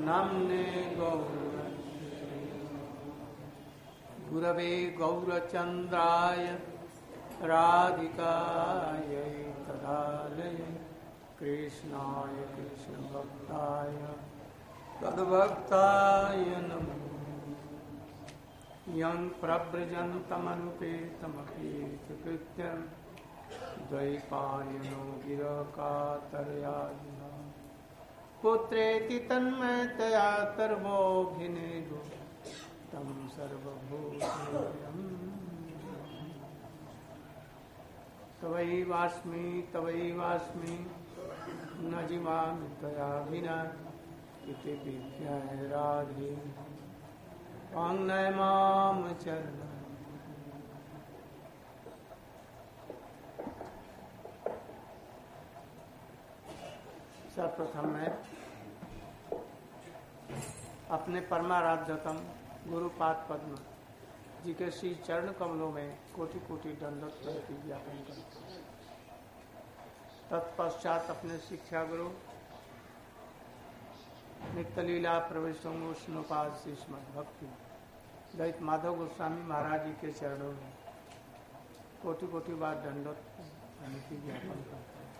नाम्ने गुरवे गौरचन्द्राय राधिकायै तदालये कृष्णाय कृष्णभक्ताय तद्भक्ताय नमो यं प्रव्रजन्तमनुपेतमपेतकृत्यं द्वैपायनो गिरकातर्यायिना पुत्रेति तन्मयतया सर्वोऽभिनेदो तं सर्वभूतेयं तवैवास्मि न जीवामि त्वया विना इति विज्ञाय राधे वाङ्मय मां चरण। सर्वप्रथम मैं अपने परमाराध्यतम गुरुपाद पद्म जी के श्री चरण कमलों में कोटि कोटि दंडवत प्रति ज्ञापन करता हूं। तत्पश्चात अपने शिक्षा गुरु नित्य लीला प्रवेशों विष्णुपाद श्रीमद् भक्ति दैत माधव गोस्वामी महाराज जी के चरणों में कोटि कोटि बार दंडवत की ज्ञापन करता हूं।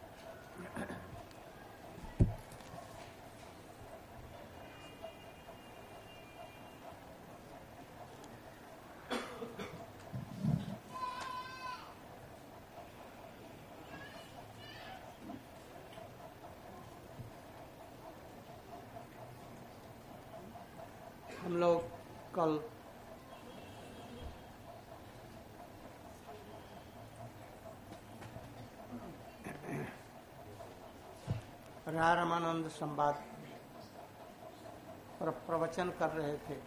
हम लोग कल रामानंद संवाद पर प्रवचन कर रहे थे।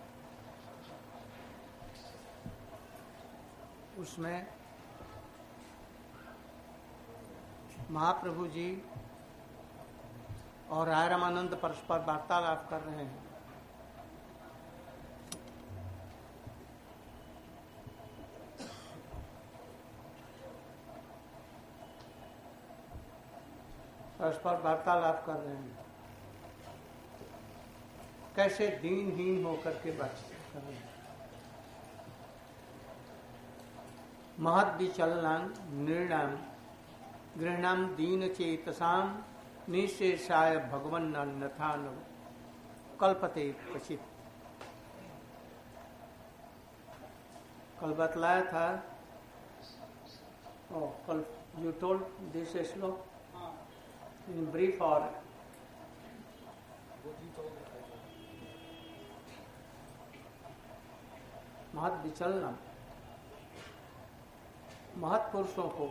उसमें महाप्रभु जी और रामानंद परस्पर वार्तालाप कर रहे हैं। परस्पर वार्तालाप कर रहे हैं, कैसे दीनहीन होकर के बात कर रहे हैं। महद विचलनां निर्णाम गृहणाम दीन चेतसाम निशेषाय भगवन्नथा न कल्पते क्वचित। कल बतलाया था, कल you told this shloka in brief or महत विचलनम, महत पुरुषों को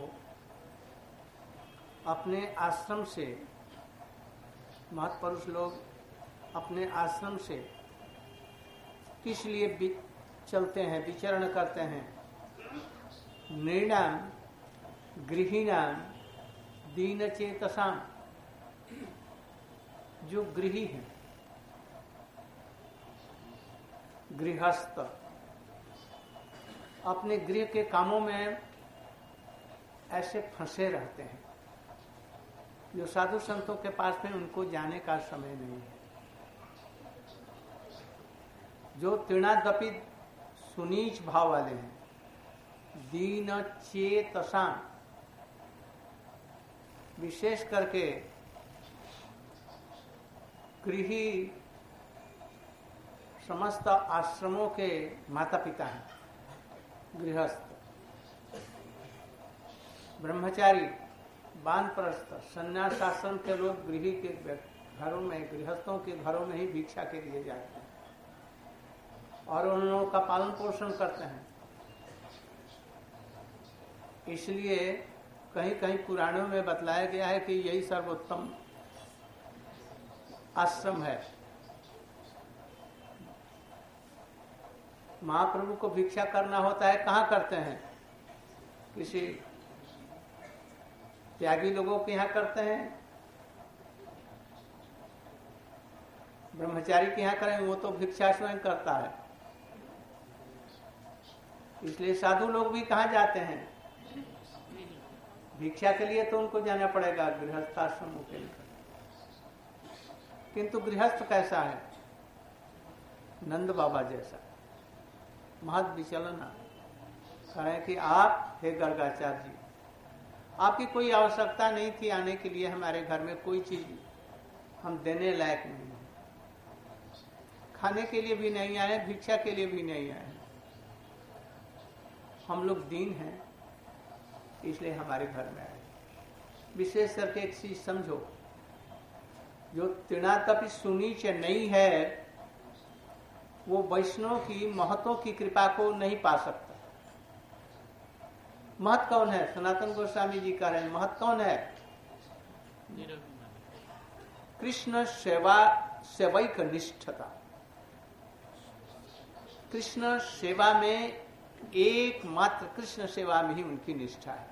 अपने आश्रम से, महत पुरुष लोग अपने आश्रम से किस लिए चलते हैं, विचरण करते हैं। निर्णाम गृहिणाम दीन चेतसाम, जो गृही है, गृहस्थ, अपने गृह के कामों में ऐसे फंसे रहते हैं, जो साधु संतों के पास में उनको जाने का समय नहीं है। जो तृणादपि सुनीच भाव वाले हैं, दीन चेतसाम, विशेष करके गृही समस्त आश्रमों के माता पिता हैं। गृहस्थ, ब्रह्मचारी, वानप्रस्थ, संन्यास आश्रम के लोग गृही के घरों में, गृहस्थों के घरों में ही भिक्षा के लिए जाते हैं और उन लोगों का पालन पोषण करते हैं। इसलिए कहीं कहीं पुराणों में बतलाया गया है कि यही सर्वोत्तम आश्रम है। महाप्रभु को भिक्षा करना होता है, कहाँ करते हैं? किसी त्यागी लोगों के यहाँ करते हैं, ब्रह्मचारी के यहाँ करें, वो तो भिक्षा स्वयं करता है। इसलिए साधु लोग भी कहाँ जाते हैं? भिक्षा के लिए तो उनको जाना पड़ेगा गृहस्थाश्रमों के लिए। किंतु गृहस्थ कैसा है? नंद बाबा जैसा, महद विचलना। कहें कि आप हे गर्गाचार्य जी, आपकी कोई आवश्यकता नहीं थी आने के लिए हमारे घर में, कोई चीज हम देने लायक नहीं है, खाने के लिए भी नहीं आए, भिक्षा के लिए भी नहीं आए, हम लोग दीन हैं इसलिए हमारे घर में आए। विशेष करके एक चीज समझो, जो तृणातपि सुनीच नहीं है वो वैष्णव की महतों की कृपा को नहीं पा सकता। महत कौन है? सनातन गोस्वामी जी कह रहे हैं महत कौन है? कृष्ण सेवैक निष्ठता। कृष्ण सेवा में एकमात्र कृष्ण सेवा में ही उनकी निष्ठा है।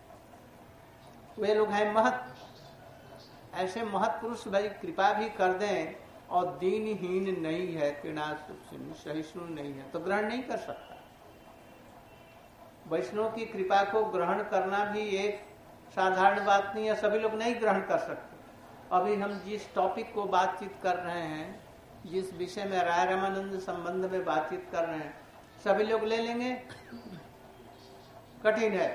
वे लोग हैं महत। ऐसे महत पुरुष भाई कृपा भी कर दें और दीनहीन नहीं है, सहिष्णु नहीं है, तो ग्रहण नहीं कर सकता। वैष्णव की कृपा को ग्रहण करना भी एक साधारण बात नहीं है, सभी लोग नहीं ग्रहण कर सकते। अभी हम जिस टॉपिक को बातचीत कर रहे हैं, जिस विषय में राय रामानंद संबंध में बातचीत कर रहे हैं, सभी लोग ले लेंगे? कठिन है।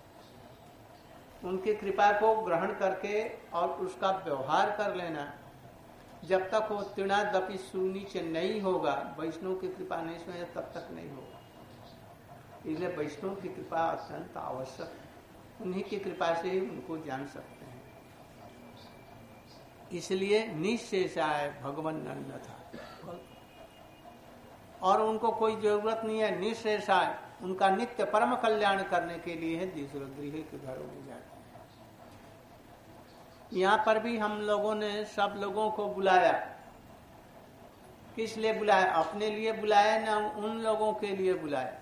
उनकी कृपा को ग्रहण करके और उसका व्यवहार कर लेना, जब तक वो तृणादपि सुनीच नहीं होगा, वैष्णव की कृपा नहीं सुने तब तक नहीं होगा। इसलिए वैष्णव की कृपा अत्यंत आवश्यक है, उन्हीं की कृपा से ही उनको जान सकते हैं। इसलिए निःशेषाय भगवान नंद था और उनको कोई जरूरत नहीं है। निःशेषाय उनका नित्य परम कल्याण करने के लिए है दूसरे गृह के घरों में जाते हैं। यहाँ पर भी हम लोगों ने सब लोगों को बुलाया। किस लिए बुलाया? अपने लिए बुलाया ना उन लोगों के लिए बुलाया?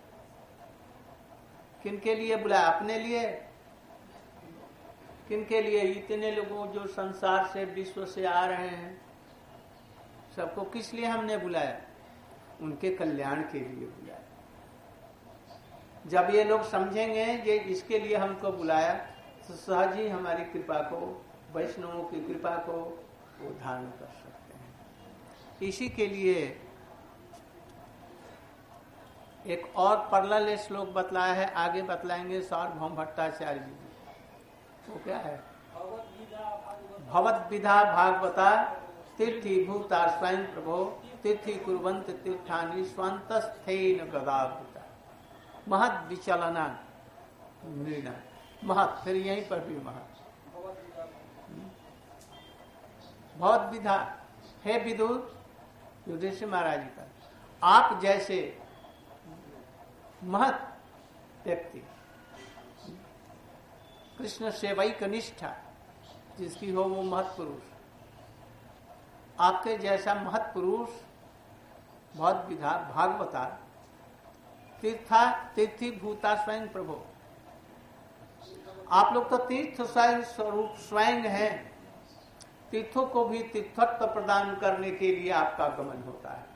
किनके लिए बुलाया? अपने लिए। किनके लिए? इतने लोगों जो संसार से विश्व से आ रहे हैं, सबको किस लिए हमने बुलाया? उनके कल्याण के लिए बुलाया। जब ये लोग समझेंगे कि इसके लिए हमको बुलाया, तो सहज ही हमारी कृपा को, वैष्णवों की कृपा को वो धारण कर सकते हैं। इसी के लिए एक और परलल श्लोक बतलाया है, आगे बतलाएंगे सार्वभौम भट्टाचार्य जी। वो क्या है? भवद विधा भागवता तीर्थी भूता स्वयं प्रभो तीर्थी कुर्वन्त तीर्थानि स्वन्तस्थेन गदाभूता महद विचलना निर्णय। महत, फिर यहीं पर भी महत। बहुत विधा है विदुर युधिष्ठिर महाराज जी का, आप जैसे महत व्यक्ति, कृष्ण सेवैक निष्ठा जिसकी हो वो महत पुरुष, आपके जैसा महत पुरुष बहुत विधा भागवता तीर्थी भूता स्वयं प्रभो। आप लोग तो तीर्थ स्वरूप स्वयं हैं, तीर्थों को भी तीर्थत्व प्रदान करने के लिए आपका गमन होता है।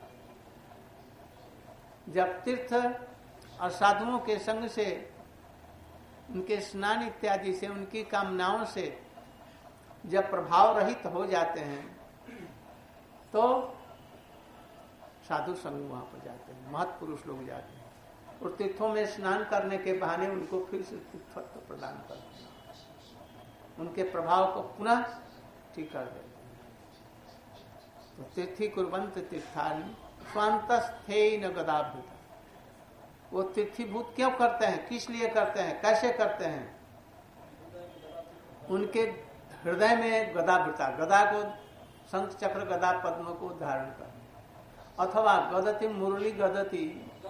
जब तीर्थ और साधुओं के संग से, उनके स्नान इत्यादि से, उनकी कामनाओं से जब प्रभाव रहित हो जाते हैं तो साधु संग वहां पर जाते हैं, महत पुरुष लोग जाते हैं और तीर्थों में स्नान करने के बहाने उनको फिर से तीर्थत्व प्रदान करते हैं, उनके प्रभाव को पुनः ठीक कर देते हैं। तो तीर्थी कुर्वन्त तीर्थानि स्वान्तस्थेन गदाभूता। वो तीर्थीभूत क्यों करते हैं, किस लिए करते हैं, कैसे करते हैं? उनके हृदय में गदाभूता, गदा को शंख चक्र गदा पद्म को धारण करना, अथवा गदति मुरली गदति,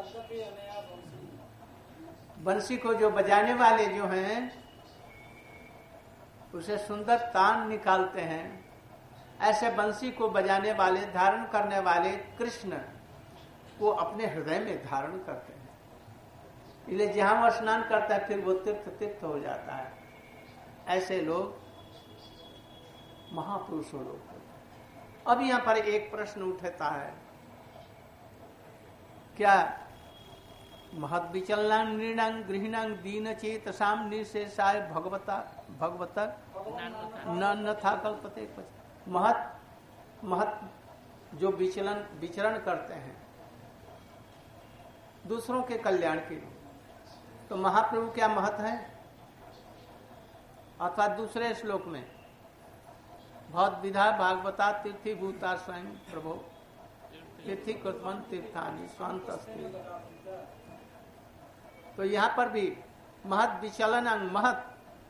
बंसी को जो बजाने वाले जो हैं उसे सुंदर तान निकालते हैं, ऐसे बंसी को बजाने वाले, धारण करने वाले कृष्ण को अपने हृदय में धारण करते हैं। इसलिए जहां वह स्नान करता है फिर वो तीर्थ हो जाता है। ऐसे लोग महापुरुषों लोग। अब यहां पर एक प्रश्न उठता है, क्या महद विचलना नृणांग गृहिणांग दीन चेतसाम निर्शेषाय भगवता न था कल्पते। महत महत जो विचरण करते हैं दूसरों के कल्याण के लिए, तो महाप्रभु क्या महत है? अर्थात दूसरे श्लोक में बहुत विधा भागवता तीर्थी भूता स्वयं प्रभो तीर्थी कृतवन तीर्थानी स्वांत अस्ति। तो यहां पर भी महत विचलन अंग महत,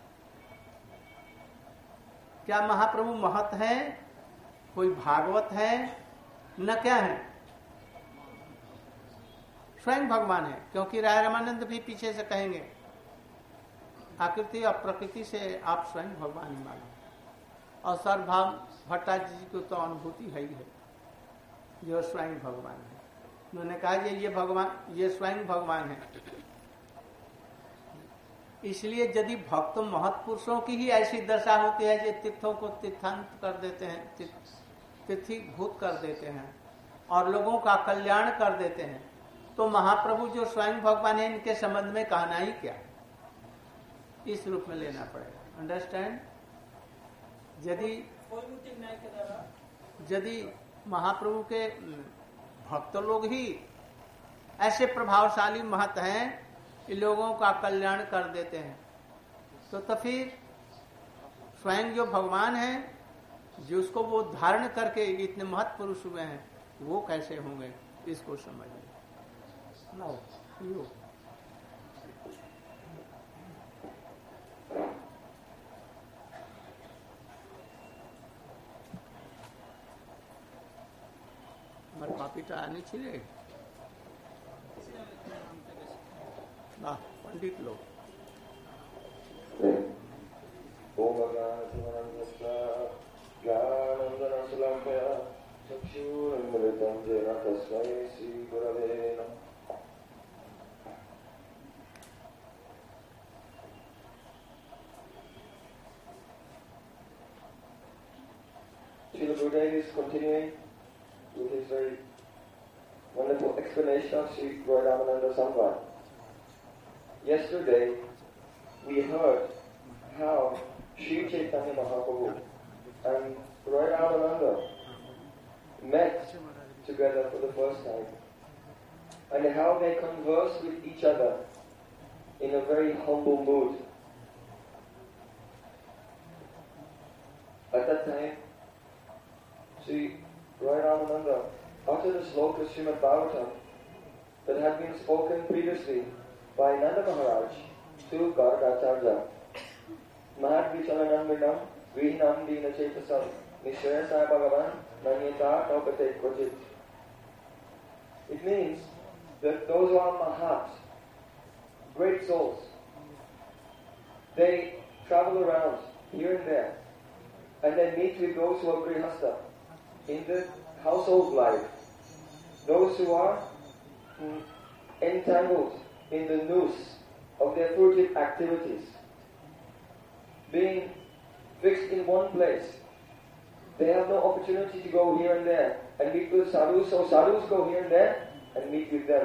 क्या महाप्रभु महत है? कोई भागवत है? न क्या है? स्वयं भगवान है, क्योंकि राय रामानंद भी पीछे से कहेंगे आकृति और प्रकृति से आप स्वयं भगवान ही मानो। और सर्वभाव भट्टाचार्य जी को तो अनुभूति है ही है, जो स्वयं भगवान है। उन्होंने कहा ये भगवान, ये स्वयं भगवान है। इसलिए यदि भक्त महत्पुरुषों की ही ऐसी दशा होती है जो तीर्थों को तीर्थांत कर देते हैं, तीर्थीभूत कर देते हैं और लोगों का कल्याण कर देते हैं, तो महाप्रभु जो स्वयं भगवान है इनके संबंध में कहना ही क्या? इस रूप में लेना पड़ेगा। अंडरस्टैंड? यदि महाप्रभु के भक्त लोग ही ऐसे प्रभावशाली महत हैं, लोगों का कल्याण कर देते हैं, तो फिर स्वयं जो भगवान है, जिसको वो धारण करके इतने महत् पुरुष हुए हैं, वो कैसे होंगे? इसको समझिए। नो यू আমার কপিটা আনেছিলে না पंडित लोग। Srila Gurudev is continuing with his very wonderful explanation of Sri Gaura Ramananda Samvad. Yesterday, we heard how Sri Chaitanya Mahaprabhu and Roy Ramananda met together for the first time, and how they conversed with each other in a very humble mood. At that time, Sri Roy Ramananda uttered a sloka Srimad Bhagavatam that had been spoken previously by Nanda Maharaj to Garadacharya. Mahad Vichalanam Vihinam Dina Chetasam Nishraya Sai Bhagavan Nanyata Kaupate Kvachit. It means that those who are Mahats, great souls, they travel around here and there, and they meet with those who are Grihastha in the household life, those who are entangled in the noose of their fruitive activities, being fixed in one place. They have no opportunity to go here and there and meet with sadhus, so sadhus go here and there and meet with them.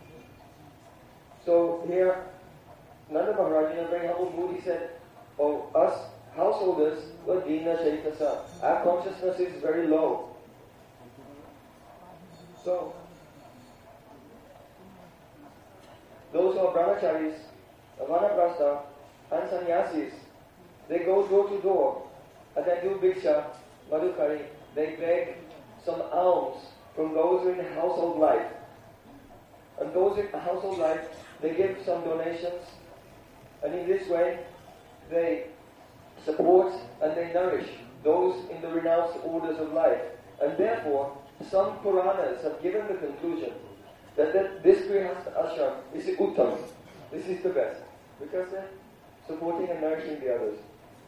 So here, Nanda Maharaj in a very humble mood, he said, "Oh, us householders, we're Dina Chaitasa. Our consciousness is very low. So, those who are brahmacharis, vanaprastha, and sannyasis, they go door to door and they do bhiksha, madhukari, they beg some alms from those who are in household life. And those in household life, they give some donations, and in this way, they support and they nourish those in the renounced orders of life. And therefore, some Puranas have given the conclusion that this Grihastha ashram is the uttam. This is the best, because they're supporting and nourishing the others.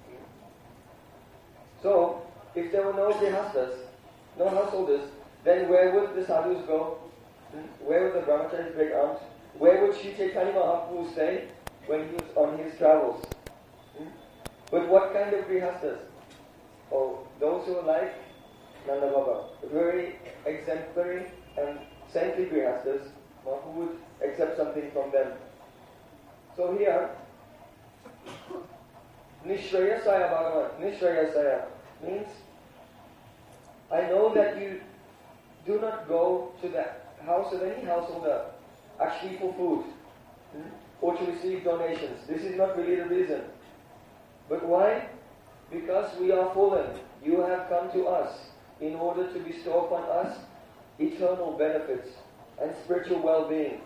So, if there were no Grihasthas, no householders, then where would the sadhus go? Where would the brahmacharis beg alms? Where would Sri Chaitanya Mahaprabhu stay when he was on his travels? But what kind of Grihasthas? Oh, those who are like Nanda Baba, very exemplary and saintly Grihasthas, who would accept something from them. So here, Nishrayasaya Bhagavan, Nishrayasaya means I know that you do not go to the house of any householder actually for food or to receive donations. This is not really the reason. But why? Because we are fallen. You have come to us in order to bestow upon us eternal benefits and spiritual well-being.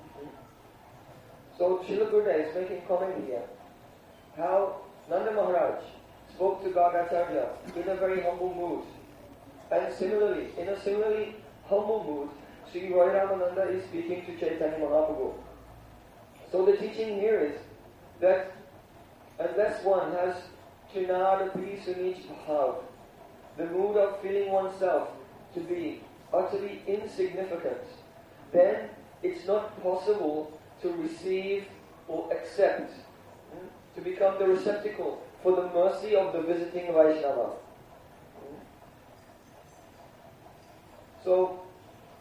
So Srila Gurudev is making comment here how Nanda Maharaj spoke to Gargacharya in a very humble mood. And similarly, in a similarly humble mood, Sri Roy Ramananda is speaking to Chaitanya Mahaprabhu. So the teaching here is that unless one has Trinadapi Sunich Bhav, the mood of feeling oneself to be utterly insignificant, then it's not possible to receive or accept, to become the receptacle for the mercy of the visiting Vaishnava. So,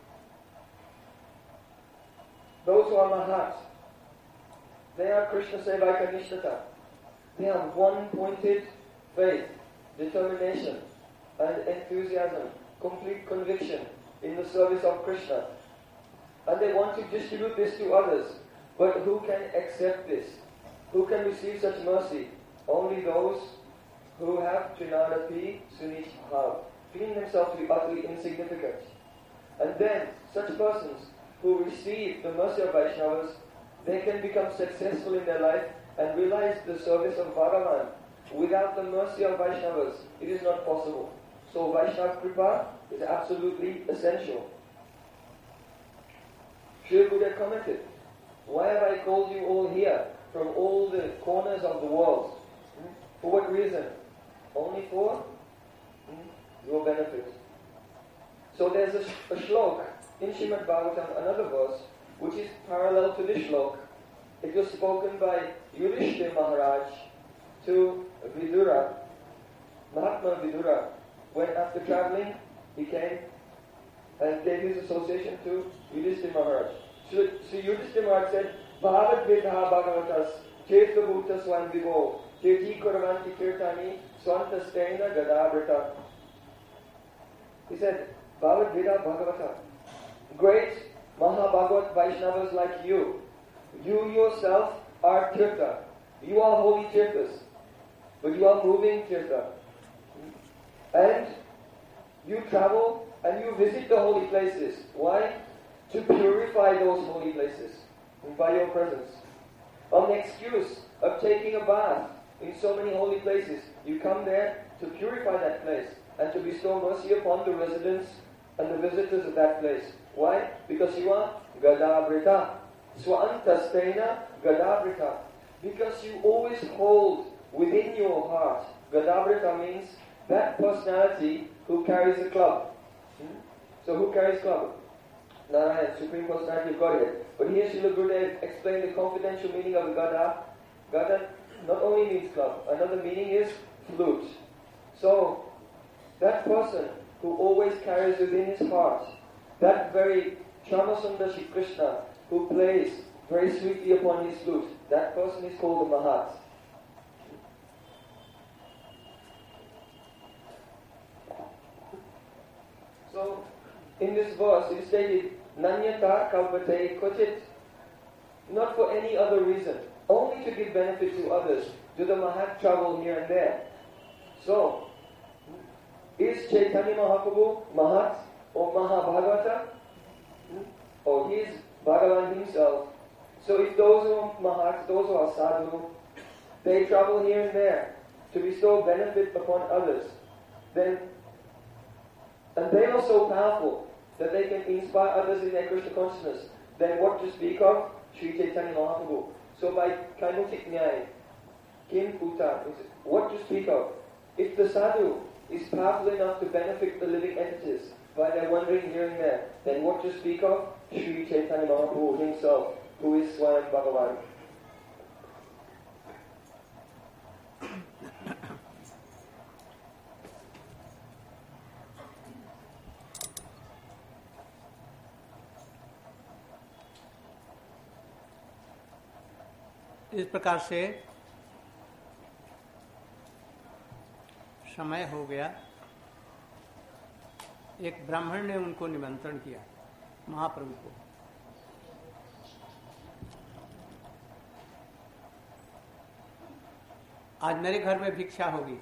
those who are Mahat, they are Krishna Sevaka Nishtata. They have one-pointed faith, determination, and enthusiasm, complete conviction in the service of Krishna. And they want to distribute this to others. But who can accept this? Who can receive such mercy? Only those who have Trinadapi Sunich Bhav, feeling themselves to be utterly insignificant. And then, such persons who receive the mercy of Vaishnavas, they can become successful in their life and realize the service of Bhagavan. Without the mercy of Vaishnavas, it is not possible. So Vaishnava Kripa is absolutely essential. Srila Gurudev commented, why have I called you all here from all the corners of the world? For what reason? Only for your benefit. So there's a shlok in Srimad Bhagavatam, another verse, which is parallel to this shlok. It was spoken by Yudhishthira Maharaj to Vidura, Mahatma Vidura, when after traveling he came and gave his association to Yudhishthira Maharaj. So Yudhishthira Maharaj said, Bhavat Vidha Bhagavatas Tirtha Bhuta Swan Vivo Tirthi Kuravanti Tirthani Swanta Stena Gadabrata. He said, Bhavat Vidha Bhagavata, great Mahabhagavat Vaishnavas like you yourself are Tirtha. You are holy Tirthas, but you are moving Tirtha. And you travel and you visit the holy places. Why? To purify those holy places by your presence. On the excuse of taking a bath in so many holy places, you come there to purify that place and to bestow mercy upon the residents and the visitors of that place. Why? Because you are Gadabrita. Swantasthena Gadabrita. Because you always hold within your heart. Gadabrita means that personality who carries a club. So who carries club? Narayan, Supreme Personality of Godhead. But here Srila Gurudev explained the confidential meaning of Gada. Gada not only means club, another meaning is flute. So, that person who always carries within his heart that very Chamasundar Shri Krishna who plays very sweetly upon his flute, that person is called a Mahat. So, in this verse it is stated, Nanyata kalpate kochit, not for any other reason, only to give benefit to others, do the Mahat travel here and there. So, is Chaitanya Mahaprabhu Mahat or Mahabhagavata? Or he is Bhagavan himself. So if those who are Mahat, those who are Sadhu, they travel here and there to bestow benefit upon others, then, and they are so powerful that they can inspire others in their Krishna consciousness, then what to speak of? Sri Chaitanya Mahaprabhu. So by Kaimutik Nyaya, Kim Puta, what to speak of? If the Sadhu is powerful enough to benefit the living entities by their wandering here and there, then what to speak of? Sri Chaitanya Mahaprabhu himself, who is Swayam Bhagavan. इस प्रकार से समय हो गया। एक ब्राह्मण ने उनको निमंत्रण किया, महाप्रभु को। आज मेरे घर में भिक्षा होगी।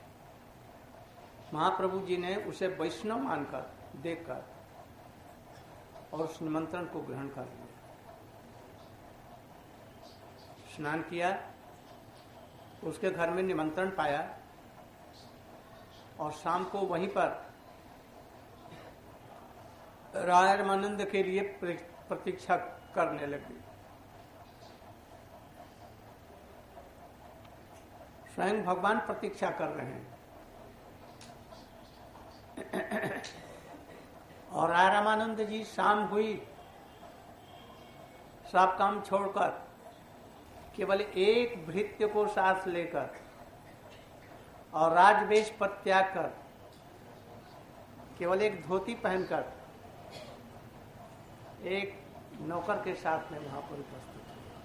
महाप्रभु जी ने उसे वैष्णव मानकर, देखकर और उस निमंत्रण को ग्रहण कर लिया। स्नान किया, उसके घर में निमंत्रण पाया और शाम को वहीं पर रामानंद के लिए प्रतीक्षा करने लगी। स्वयं भगवान प्रतीक्षा कर रहे हैं और रामानंद जी शाम हुई, सब काम छोड़कर केवल एक भृत्य को साथ लेकर और राजवेश पर त्याग कर केवल एक धोती पहनकर एक नौकर के साथ में वहां पर उपस्थित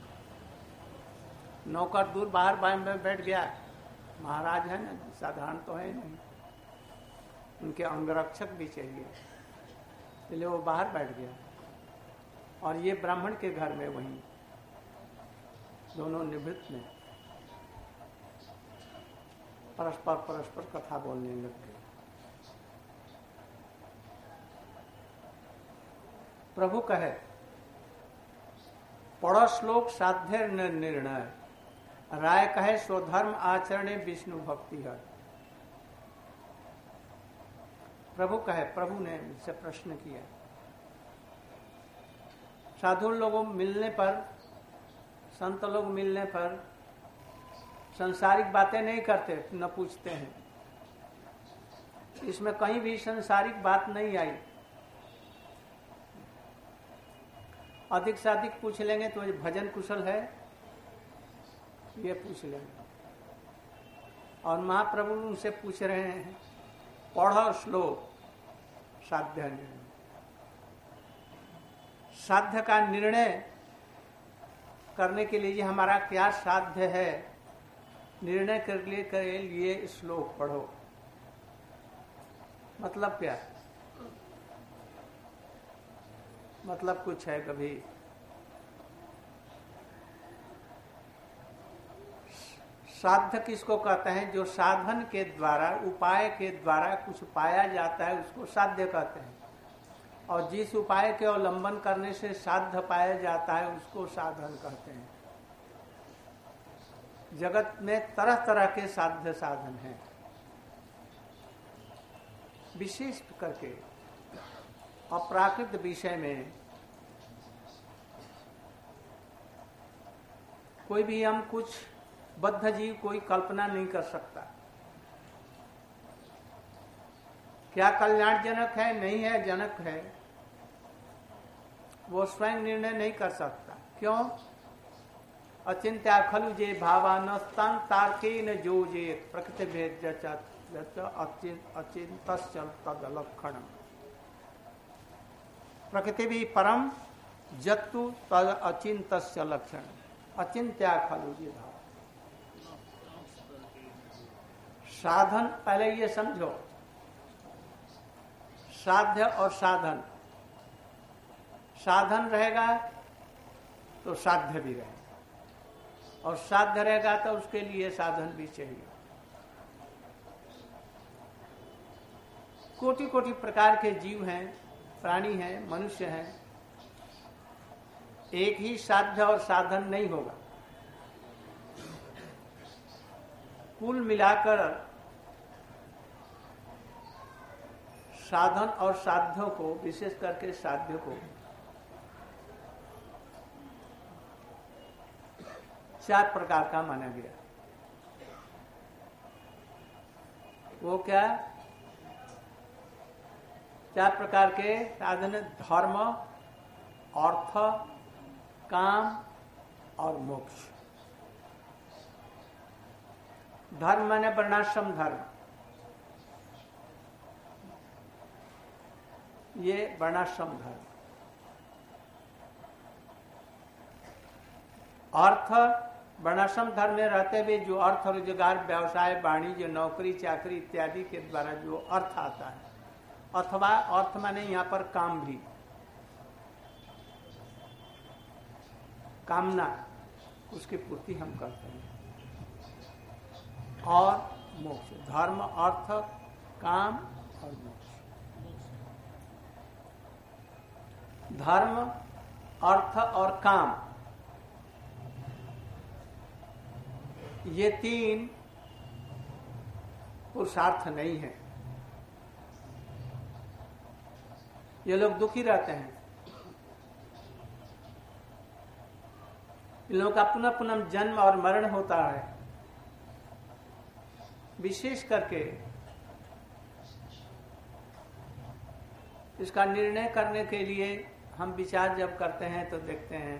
हुए। नौकर दूर बाहर में बैठ गया। महाराज है ना, साधारण तो है नहीं, उनके अंगरक्षक भी चाहिए, इसलिए वो बाहर बैठ गया। और ये ब्राह्मण के घर में वहीं दोनों निवृत्त में परस्पर कथा बोलने लग गए। प्रभु कहे, पढ़ो श्लोक साध्य निर्णय, राय कहे स्वधर्म आचरणे विष्णु भक्ति है। प्रभु कहे, प्रभु ने मुझसे प्रश्न किया, साधु लोगों मिलने पर, संत लोग मिलने पर संसारिक बातें नहीं करते, न पूछते हैं। इसमें कहीं भी संसारिक बात नहीं आई। अधिक से अधिक पूछ लेंगे तो भजन कुशल है, ये पूछ लेंगे। और महाप्रभु उनसे पूछ रहे हैं, पढ़ो श्लोक साध्य निर्णय। साध्य का निर्णय करने के लिए हमारा क्या साध्य है, निर्णय कर लिए श्लोक पढ़ो। मतलब क्या? मतलब कुछ है कभी? साध्य किसको कहते हैं? जो साधन के द्वारा, उपाय के द्वारा कुछ पाया जाता है, उसको साध्य कहते हैं। और जिस उपाय के अवलंबन करने से साध्य पाया जाता है, उसको साधन कहते हैं। जगत में तरह तरह के साध्य साधन हैं। विशेष करके अपराकृत विषय में कोई भी हम कुछ बद्ध जीव कोई कल्पना नहीं कर सकता। क्या कल्याणजनक है, नहीं है, जनक है, वो स्वयं निर्णय नहीं कर सकता। क्यों? अचिंत्या खलु जे भावानस्तान तार्केन जो जे प्रकृति भेद अचिंतश्च तदलक्षणम्। प्रकृति भी परम जत्तु तद अचिंतश्च लक्षण। अचिंत्या खलु जे भाव। साधन, पहले ये समझो, साध्य और साधन। साधन रहेगा तो साध्य भी रहेगा, और साध्य रहेगा तो उसके लिए साधन भी चाहिए। कोटि कोटि प्रकार के जीव हैं, प्राणी हैं, मनुष्य हैं। एक ही साध्य और साधन नहीं होगा। कुल मिलाकर साधन और साध्यों को, विशेष करके साध्य को, चार प्रकार का माना गया। वो क्या? चार प्रकार के साधन: धर्म, अर्थ, काम और मोक्ष। धर्म माने वर्णाश्रम धर्म, ये वर्णाश्रम धर्म। अर्थ, वर्णाश्रम धर्म में रहते हुए जो अर्थ, रोजगार, व्यवसाय, वाणिज्य, नौकरी, चाकरी इत्यादि के द्वारा जो अर्थ आता है, अथवा अर्थ माने यहां पर काम भी, कामना उसकी पूर्ति हम करते हैं। और मोक्ष, धर्म अर्थ काम और मोक्ष। धर्म अर्थ और काम, ये तीन पुरुषार्थ नहीं है। ये लोग दुखी रहते हैं। इन लोगों का पुनः पुनः जन्म और मरण होता है। विशेष करके इसका निर्णय करने के लिए हम विचार जब करते हैं तो देखते हैं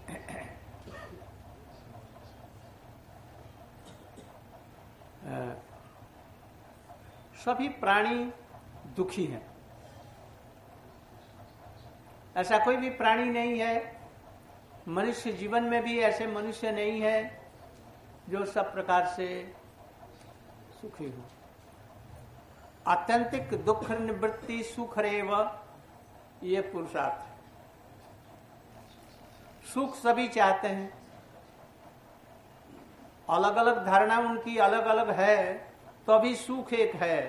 सभी प्राणी दुखी हैं। ऐसा कोई भी प्राणी नहीं है, मनुष्य जीवन में भी ऐसे मनुष्य नहीं है जो सब प्रकार से सुखी हो। आत्यंतिक दुख निवृत्ति सुख रेव, ये पुरुषार्थ है। सुख सभी चाहते हैं, अलग अलग धारणा उनकी अलग अलग है, तो अभी सुख एक है।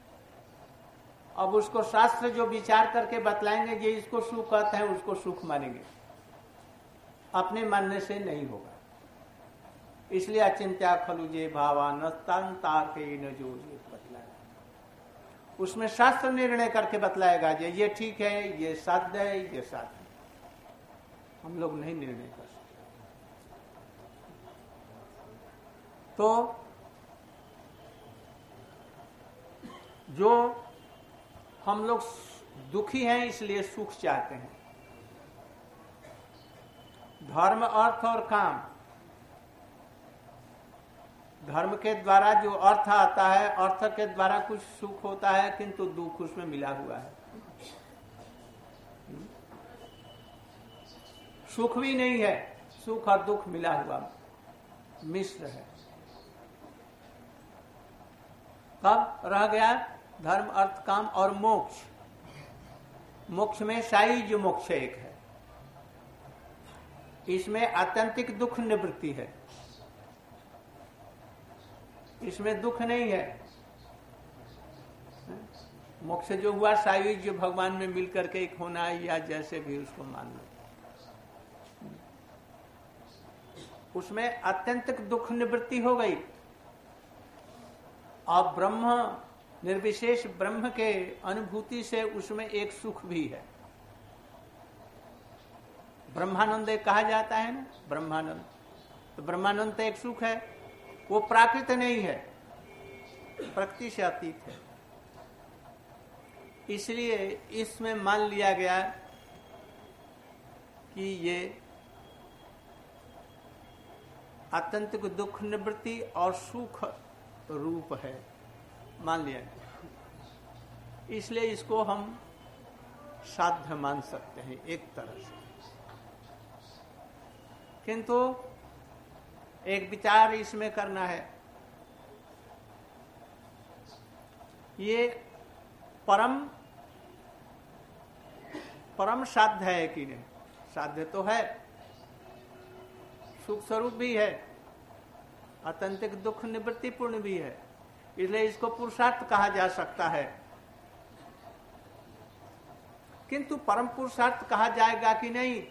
अब उसको शास्त्र जो विचार करके बतलाएंगे ये इसको सुख कहते हैं, उसको सुख मानेंगे, अपने मानने से नहीं होगा। इसलिए अचिंत्या खलु जे भावा नस्तांतार्के न जो बतलाएगा, उसमें शास्त्र निर्णय करके बतलाएगा ये ठीक है, ये साध्य है, ये साध्य है। हम लोग नहीं निर्णय कर सकते। तो जो हम लोग दुखी हैं इसलिए सुख चाहते हैं। धर्म अर्थ और काम, धर्म के द्वारा जो अर्थ आता है, अर्थ के द्वारा कुछ सुख होता है, किंतु दुख उसमें मिला हुआ है। सुख भी नहीं है, सुख और दुख मिला हुआ मिश्र है। तब रह गया धर्म अर्थ काम और मोक्ष। मोक्ष में साईज मोक्ष एक है, इसमें आत्यंतिक दुख निवृत्ति है, इसमें दुख नहीं है। मोक्ष जो हुआ साईज जो भगवान में मिलकर के एक होना है, या जैसे भी उसको मान लो, उसमें आत्यंतिक दुख निवृत्ति हो गई। और ब्रह्म निर्विशेष ब्रह्म के अनुभूति से उसमें एक सुख भी है। ब्रह्मानंद कहा जाता है ना, ब्रह्मानंद, तो ब्रह्मानंद तो एक सुख है, वो प्राकृत नहीं है, प्रकृति से अतीत है। इसलिए इसमें मान लिया गया कि ये आत्यंतिक दुख निवृत्ति और सुख रूप है, मान लिया गया। इसलिए इसको हम साध्य मान सकते हैं एक तरह से। किंतु एक विचार इसमें करना है, ये परम साध्य है कि नहीं? साध्य तो है, सुख स्वरूप भी है, आत्यंतिक दुख निवृत्ति पूर्ण भी है, इसलिए इसको पुरुषार्थ कहा जा सकता है। किंतु परम पुरुषार्थ कहा जाएगा कि नहीं?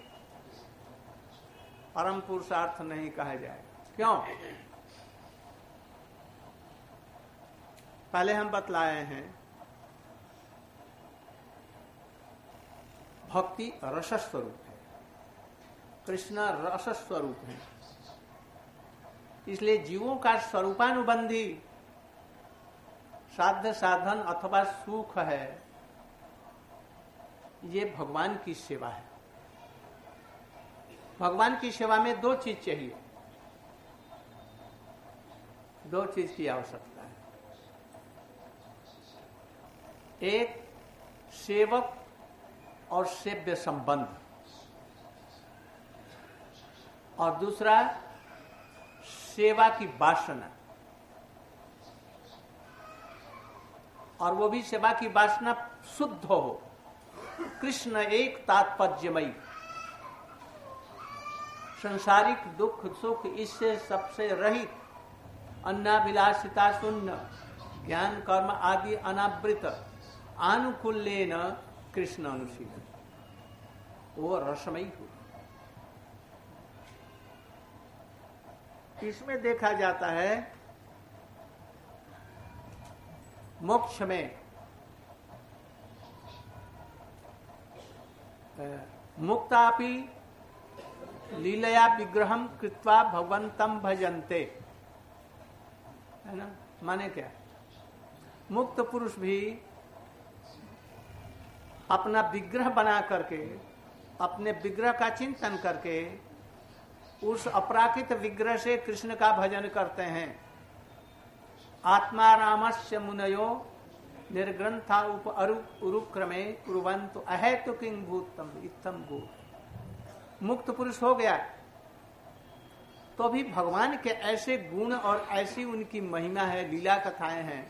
परम पुरुषार्थ नहीं कहा जाएगा। क्यों? पहले हम बतलाए हैं, भक्ति रस स्वरूप है, कृष्ण रस स्वरूप है। इसलिए जीवों का स्वरूपानुबंधी साध्य साधन अथवा सुख है, ये भगवान की सेवा है। भगवान की सेवा में दो चीज चाहिए, दो चीज की आवश्यकता है। एक सेवक और सेव्य संबंध, और दूसरा सेवा की वासना। और वो भी सेवा की वासना शुद्ध हो। कृष्ण एक तात्पर्यमयी, संसारिक दुख सुख इससे सबसे रहित, अन्नाभिलाषिता शून्य, ज्ञान कर्म आदि अनावृत, आनुकूल्येन कृष्ण अनुशीलन, वो रसमयी हो। इसमें देखा जाता है मोक्ष में मुक्तापि लीलया विग्रहम कृत्वा भगवंतम भजन्ते, है ना। माने क्या, मुक्त पुरुष भी अपना विग्रह बना करके, अपने विग्रह का चिंतन करके उस अपराकृत विग्रह से कृष्ण का भजन करते हैं। आत्मा रामस्य मुनयो निर्ग्रंथा उरुक्रमे कुर्वन्तु अहेतु किंग भूतम इत्थम भूत। मुक्त पुरुष हो गया तो भी भगवान के ऐसे गुण और ऐसी उनकी महिमा है, लीला कथाएं हैं।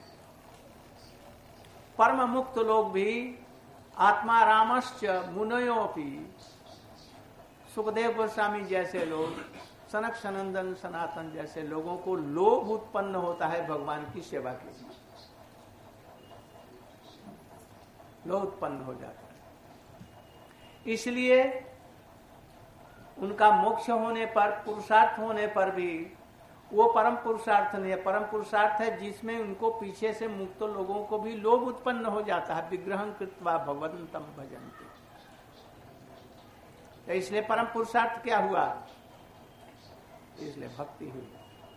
परम मुक्त लोग भी आत्मा रामस्य मुनयोपि, सुखदेव गोस्वामी जैसे लोग, सनक सनंदन सनातन जैसे लोगों को लोभ उत्पन्न होता है भगवान की सेवा के लिए, लोभ उत्पन्न हो जाता है। इसलिए उनका मोक्ष होने पर, पुरुषार्थ होने पर भी वो परम पुरुषार्थ नहीं है। परम पुरुषार्थ है जिसमें उनको पीछे से मुक्त लोगों को भी लोभ उत्पन्न हो जाता है। विग्रहं कृत्वा भगवंतम भजन्ते, तो इसलिए परम पुरुषार्थ क्या हुआ, इसलिए भक्ति हुई।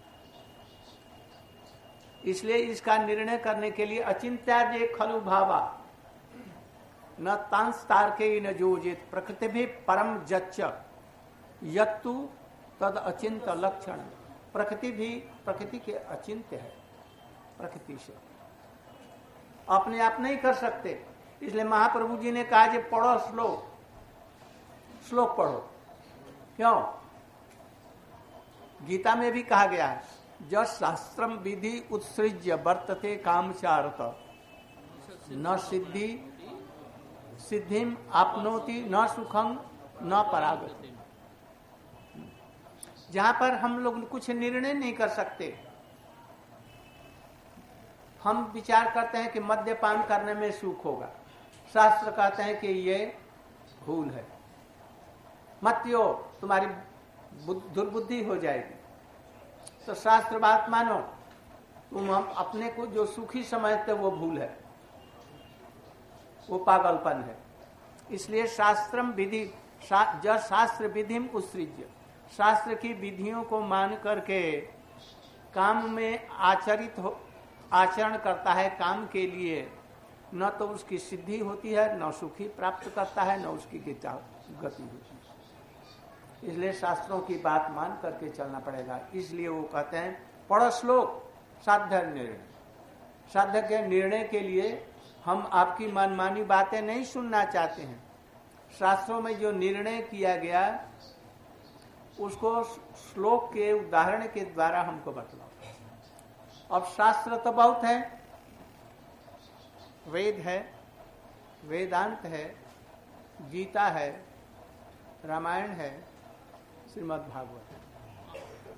इसलिए इसका निर्णय करने के लिए अचिंत्यादि खलु भावा न तांस तारके न जोजित प्रकृति भी परम जच्च यत्तु तद अचिंत लक्षण। प्रकृति भी प्रकृति के अचिंत्य है, प्रकृति से अपने आप नहीं कर सकते। इसलिए महाप्रभु जी ने कहा कि पढ़ो श्लोक पढ़ो। क्यों? गीता में भी कहा गया है, जब शास्त्रम विधि उत्सृज्य वर्तते कामचारत न सिद्धिम आपनोति न सुखं न परागति। जहां पर हम लोग कुछ निर्णय नहीं कर सकते, हम विचार करते हैं कि मद्यपान करने में सुख होगा, शास्त्र कहते हैं कि ये भूल है, मत पियो तुम्हारी दुर्बुद्धि हो जाएगी। तो शास्त्र बात मानो, तुम हम अपने को जो सुखी समझते वो भूल है, वो पागलपन है। इसलिए शास्त्रम विधि जब शास्त्र विधिम उत्सृज्य, शास्त्र की विधियों को मान करके काम में आचरण करता है काम के लिए, न तो उसकी सिद्धि होती है, न सुखी प्राप्त करता है, न उसकी गति होती है। इसलिए शास्त्रों की बात मान करके चलना पड़ेगा। इसलिए वो कहते हैं पढ़ो श्लोक साध्य निर्णय। साध्य के निर्णय के लिए हम आपकी मनमानी बातें नहीं सुनना चाहते हैं। शास्त्रों में जो निर्णय किया गया उसको श्लोक के उदाहरण के द्वारा हमको बतलाओ। अब शास्त्र तो बहुत है, वेद है, वेदांत है, गीता है, रामायण है, श्रीमद् भागवत है,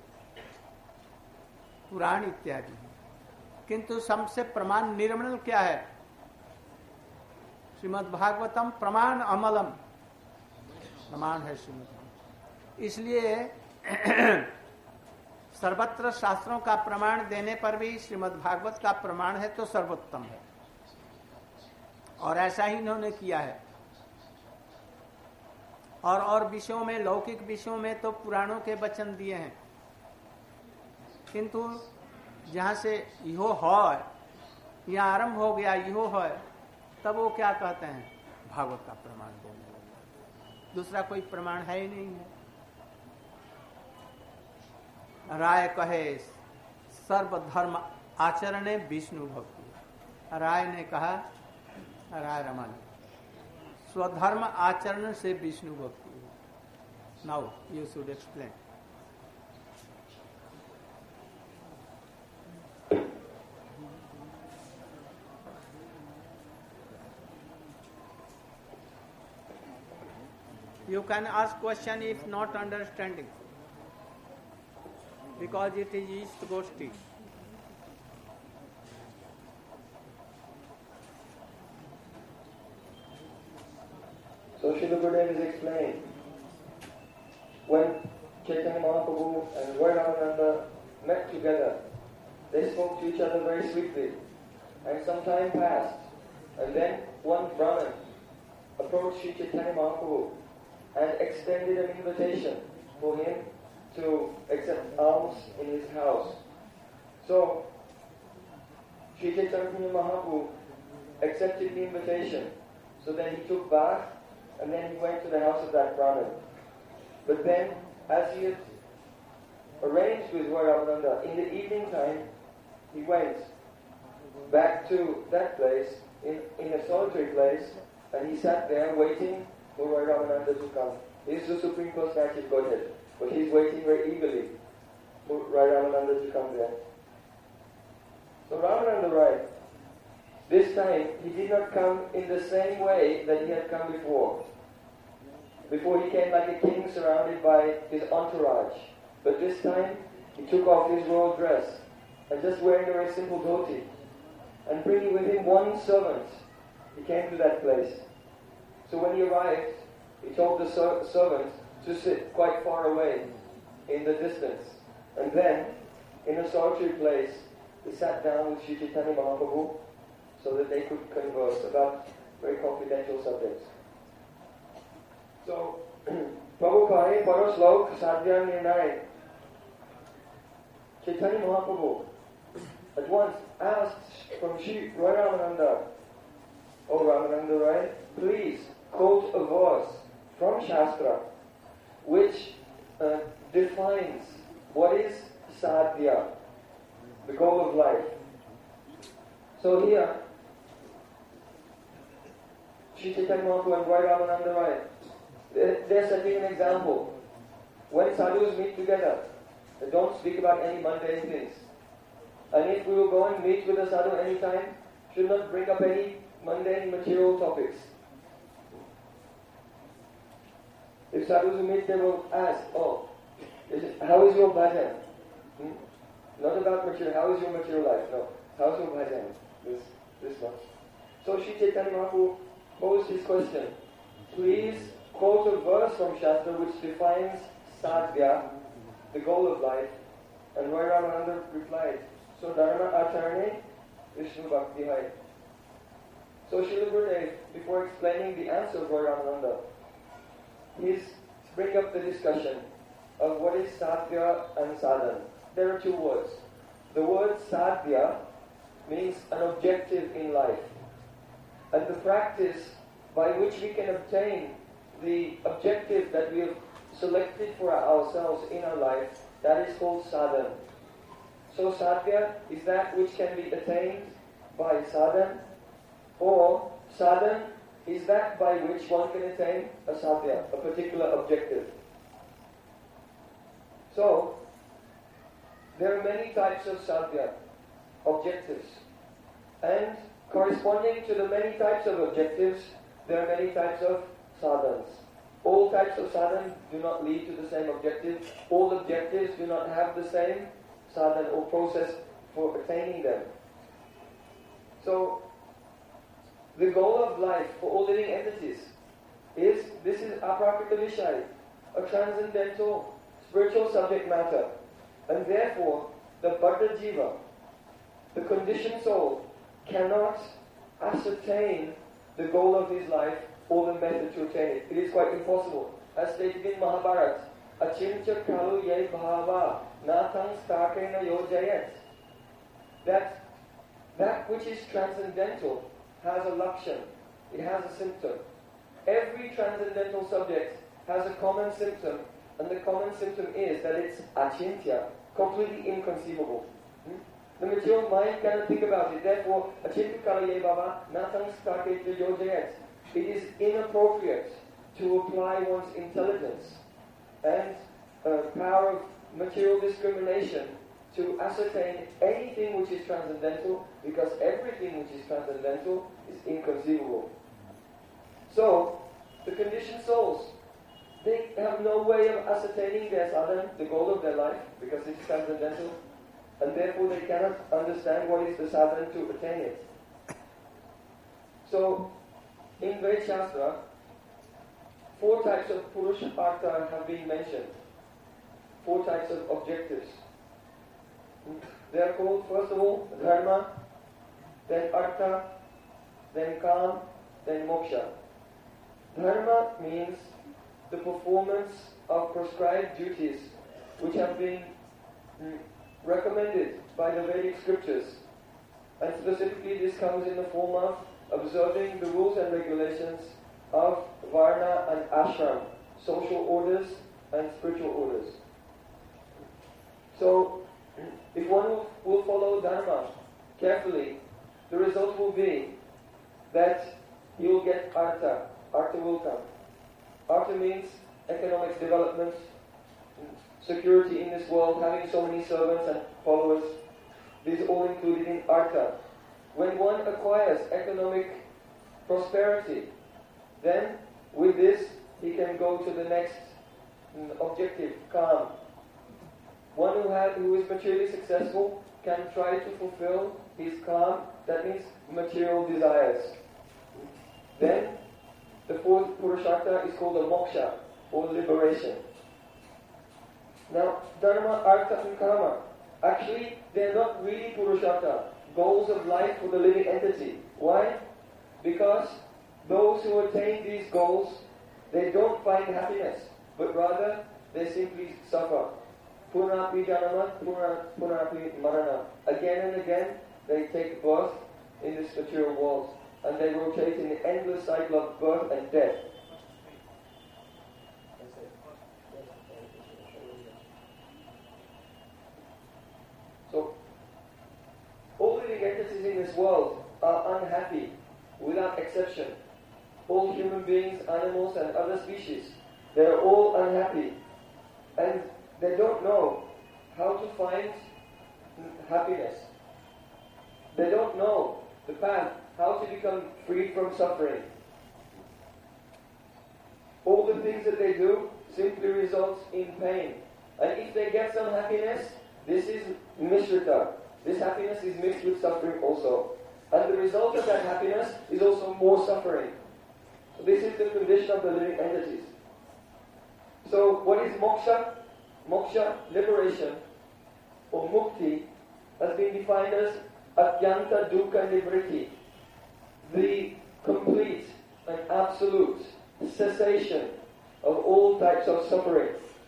पुराण इत्यादि है। किंतु सबसे प्रमाण निर्मल क्या है? श्रीमद् भागवतम प्रमाण अमलम, प्रमाण है श्रीमद् भागवत। इसलिए सर्वत्र शास्त्रों का प्रमाण देने पर भी श्रीमद् भागवत का प्रमाण है तो सर्वोत्तम है, और ऐसा ही इन्होंने किया है। और विषयों में, लौकिक विषयों में तो पुराणों के वचन दिए हैं, किंतु जहां से इहो है, यहाँ आरंभ हो गया इहो है, तब वो क्या कहते हैं? भागवत का प्रमाण देने लगे। दूसरा कोई प्रमाण है ही नहीं है। राय कहे सर्वधर्म आचरणे विष्णु भक्ति। राय ने कहा, राय रमन, स्वधर्म आचरण से विष्णु भक्ति। Now you should explain. You can ask question if not understanding, because it is East Goshti. So Srila Gurudev is explaining, when Chaitanya Mahaprabhu and Roy Ramananda met together, they spoke to each other very sweetly, and some time passed, and then one Brahmin approached Sri Chaitanya Mahaprabhu and extended an invitation for him to accept alms in his house. So Sri Chaitanya Mahaprabhu accepted the invitation. So then he took bath, and then he went to the house of that Brahmin. But then, as he had arranged with Roy Ramananda, in the evening time, he went back to that place, in a solitary place, and he sat there waiting for Roy Ramananda to come. He is the Supreme Personality of Godhead, but he is waiting very eagerly for Roy Ramananda to come there. So Ramananda Rai, this time, he did not come in the same way that he had come before. Before he came like a king surrounded by his entourage. But this time, he took off his royal dress and just wearing a very simple dhoti and bringing with him one servant, he came to that place. So when he arrived, he told the servant to sit quite far away in the distance. And then, in a solitary place, he sat down with Sri Chaitanya Mahaprabhu so that they could converse about very confidential subjects. So, Prabhupada, Paraslok, Sadhya Nirnay, Chaitanya Mahaprabhu at once asked from Sri Roy Ramananda, "Oh Ramananda Rai, please quote a verse from Shastra which defines what is sadhya, the goal of life." So here, Sri Chaitanya Mahaprabhu and Roy Ramananda Rai, they're setting an example. When sadhus meet together, they don't speak about any mundane things. And if we will go and meet with a sadhu anytime, should not bring up any mundane material topics. If sadhus will meet, they will ask, "Oh, how is your bhajan?" Not about material, how is your material life? No, how is your bhajan? This much. So Sri Chaitanya Mahaprabhu posed his question. Please quote a verse from Shastra which defines sadhya, the goal of life. And Roy Ramananda replied, "So Dharma Acharane Vishnu Bhakti Hai." So Srila Gurudev, before explaining the answer of Roy Ramananda, he's bring up the discussion of what is sadhya and sadhan. There are two words. The word sadhya means an objective in life. And the practice by which we can obtain the objective that we have selected for ourselves in our life, that is called sadhan. So sadhya is that which can be attained by sadhan, or sadhan is that by which one can attain a sadhya, a particular objective. So, there are many types of sadhya, objectives. And corresponding to the many types of objectives, there are many types of sadhans. All types of sadhan do not lead to the same objective. All objectives do not have the same sadhan or process for attaining them. So, the goal of life for all living entities is Aprakita Vishaya, a transcendental spiritual subject matter. And therefore, the Bhatta Jiva, the conditioned soul, cannot ascertain the goal of his life or the method to attain it. It is quite impossible. As stated in Mahabharata, Achimcha kalu ye bhava natang stakena yojayat. That which is transcendental has a lakshan, it has a symptom. Every transcendental subject has a common symptom, and the common symptom is that it's achintya, completely inconceivable. The material mind cannot think about it. Therefore, achintya kalaye baba natang staketa yojayat. It is inappropriate to apply one's intelligence and power of material discrimination to ascertain anything which is transcendental, because everything which is transcendental is inconceivable. So, the conditioned souls, they have no way of ascertaining their sadhana, the goal of their life, because it's transcendental, and therefore they cannot understand what is the sadhana to attain it. So, in Veda Shastra, 4 types of Purushartha have been mentioned. 4 types of objectives. They are called, first of all, Dharma, then Artha, then Kam, then Moksha. Dharma means the performance of prescribed duties which have been recommended by the Vedic scriptures. And specifically this comes in the form of observing the rules and regulations of Varna and Ashram, social orders and spiritual orders. So, if one will follow Dharma carefully, the result will be that he will get Artha. Artha will come. Artha means economic development, security in this world, having so many servants and followers. These are all included in Artha. When one acquires economic prosperity, then with this he can go to the next objective, Kam. One who is materially successful can try to fulfill his Kam, that means material desires. Then the 4th Purushartha is called a Moksha, or liberation. Now, Dharma, Artha and Kama, actually they are not really Purushartha, goals of life for the living entity. Why? Because those who attain these goals, they don't find happiness, but rather they simply suffer. Punapi janama, punapi marana. Again and again, they take birth in this material world, and they rotate in the endless cycle of birth and death. So, all living entities in this world are unhappy, without exception. All human beings, animals and other species, they are all unhappy. And they don't know how to find happiness. They don't know the path, how to become free from suffering. All the things that they do simply results in pain. And if they get some happiness, this is mishrita. This happiness is mixed with suffering also. And the result of that happiness is also more suffering. So this is the condition of the living entities. So what is moksha? Moksha, liberation, or mukti, has been defined as atyanta dukkha nivriti, the complete and absolute cessation of all types of suffering.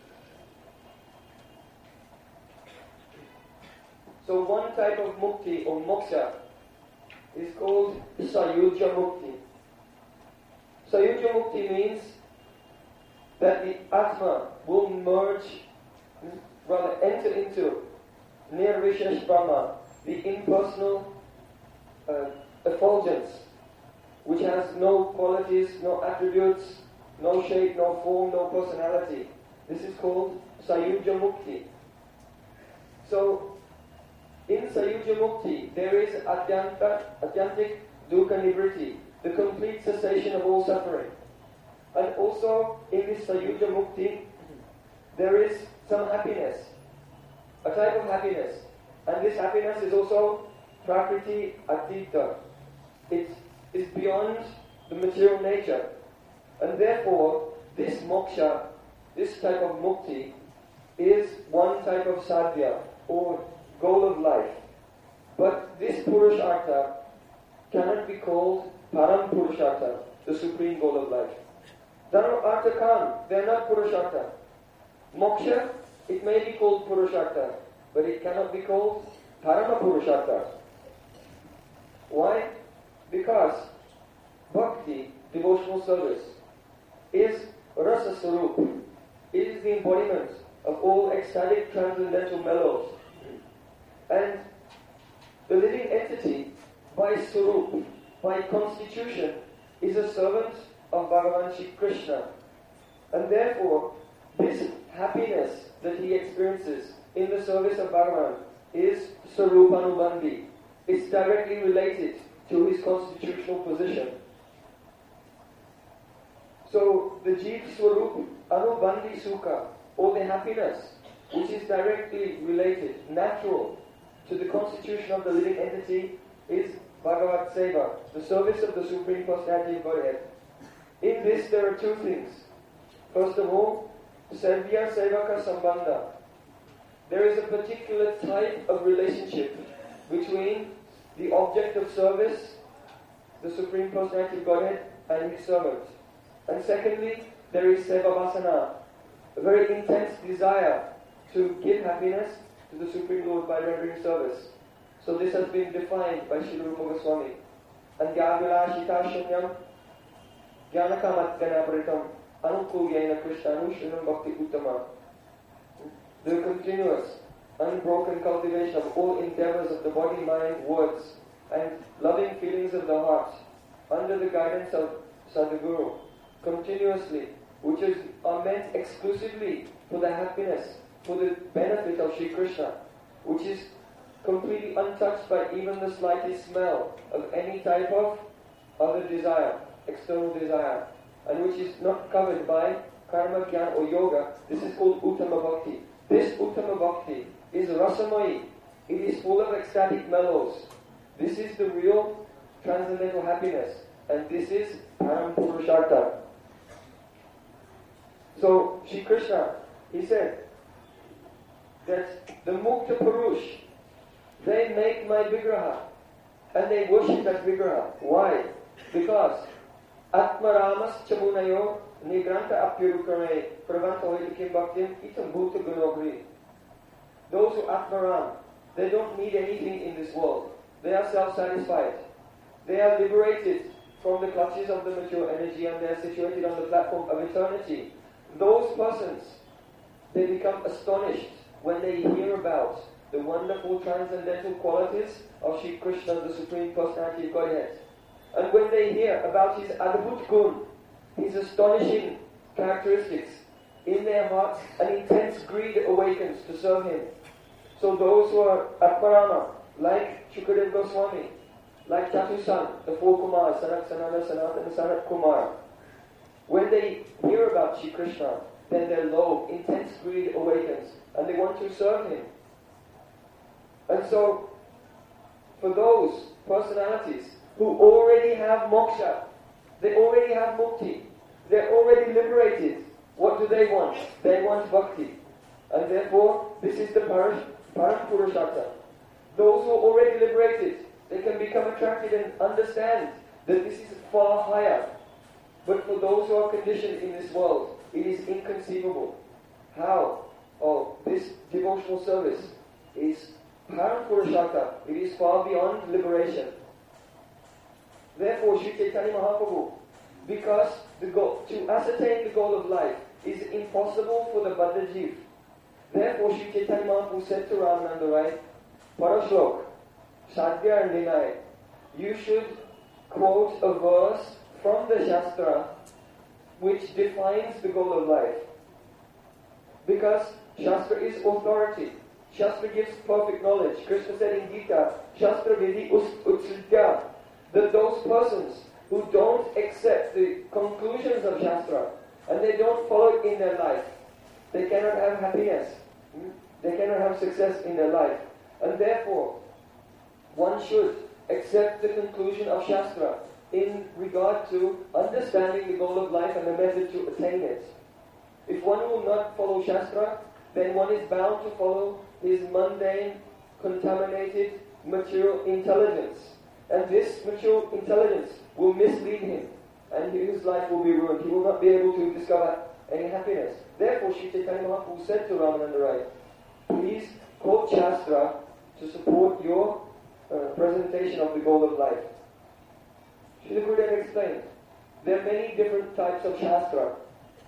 So one type of mukti or moksha is called sayujya mukti. Sayujya mukti means that the Atma will merge, rather enter into Nirvishesh Brahma, the impersonal effulgence, which has no qualities, no attributes, no shape, no form, no personality. This is called Sayujya Mukti. So, in Sayujya Mukti, there is Atyantik Dukkha Nivriti, the complete cessation of all suffering. And also, in this Sayujya Mukti, there is some happiness, a type of happiness. And this happiness is also Prakriti Atita. It is beyond the material nature. And therefore, this moksha, this type of mukti, is one type of sadhya, or goal of life. But this Purushartha cannot be called Param Purushartha, the supreme goal of life. Dharma, Artha, Kam, they are not Purushartha. Moksha, it may be called Purushartha, but it cannot be called Parama Purushartha. Why? Because bhakti, devotional service, is rasa sarup. It is the embodiment of all ecstatic transcendental mellows. And the living entity, by sarup, by constitution, is a servant of Bhagavan Shri Krishna. And therefore, this happiness that he experiences in the service of Bhagavan is Sarupanubandhi. It's directly related to his constitutional position. So the Jeev Swarup Anubandhi Sukha, or the happiness, which is directly related, natural, to the constitution of the living entity, is Bhagavat Seva, the service of the Supreme Personality of Godhead. In this there are two things. First of all, Sevya Sevaka Sambandha. There is a particular type of relationship between the object of service, the Supreme Personality of Godhead, and his servant. And secondly, there is Seva Vasana, a very intense desire to give happiness to the Supreme Lord by rendering service. So this has been defined by Srila Rupa Goswami. Andhyavila Shita Jnanakamat Ganaparitam Anukulyena Krishna Anushanam Bhakti Uttama. The continuous, unbroken cultivation of all endeavors of the body, mind, words, and loving feelings of the heart, under the guidance of Sadhguru, continuously, which are meant exclusively for the happiness, for the benefit of Sri Krishna, which is completely untouched by even the slightest smell of any type of other desire, external desire, and which is not covered by karma, jnana or yoga. This is called Uttama Bhakti. This Uttama Bhakti is rasamai. It is full of ecstatic mellows. This is the real transcendental happiness, and this is Param Purushartha. So, Shri Krishna, he said that the Mukta Purush, they make my Vigraha, and they worship that Vigraha. Why? Because Atmaramas Chamunayo Nigranta Apyurukame Pravanto Kim Bhaktim Itam Bhuta Gunogri. Those who Atmaram, they don't need anything in this world. They are self-satisfied. They are liberated from the clutches of the mature energy, and they are situated on the platform of eternity. Those persons, they become astonished when they hear about the wonderful transcendental qualities of Shri Krishna, the Supreme Personality of Godhead. And when they hear about his Adbhut Gun, his astonishing characteristics, in their hearts an intense greed awakens to serve him. So those who are Atmarama, like Shukadev Goswami, like Chatusan, the four Kumars, Sanat, Sananda, Sanat, and Sanat Kumar, when they hear about Shri Krishna, then their low, intense greed awakens, and they want to serve him. And so, for those personalities who already have moksha, they already have mukti, they're already liberated, what do they want? They want bhakti. And therefore, this is the Param Purushartha. Those who are already liberated, they can become attracted and understand that this is far higher. But for those who are conditioned in this world, it is inconceivable. How? Oh, this devotional service is Param Purushartha. It is far beyond liberation. Therefore, Sri Chaitanya Mahaprabhu, because to ascertain the goal of life is impossible for the Baddha Jeev. Therefore, Sri Chaitanya Mahaprabhu said to Ramananda Rai, Parashlok, Sadhya and Vinay, you should quote a verse from the Shastra which defines the goal of life. Because Shastra is authority. Shastra gives perfect knowledge. Krishna said in Gita, Shastra Vidhi Utsritya, that those persons who don't accept the conclusions of Shastra and they don't follow it in their life, they cannot have happiness. They cannot have success in their life. And therefore, one should accept the conclusion of Shastra in regard to understanding the goal of life and the method to attain it. If one will not follow Shastra, then one is bound to follow his mundane, contaminated, material intelligence. And this material intelligence will mislead him, and his life will be ruined. He will not be able to discover any happiness. Therefore, Sri Chaitanya Mahaprabhu said to Ramananda Rai, please quote Shastra to support your presentation of the goal of life. Srila Gurudev explained, there are many different types of Shastra.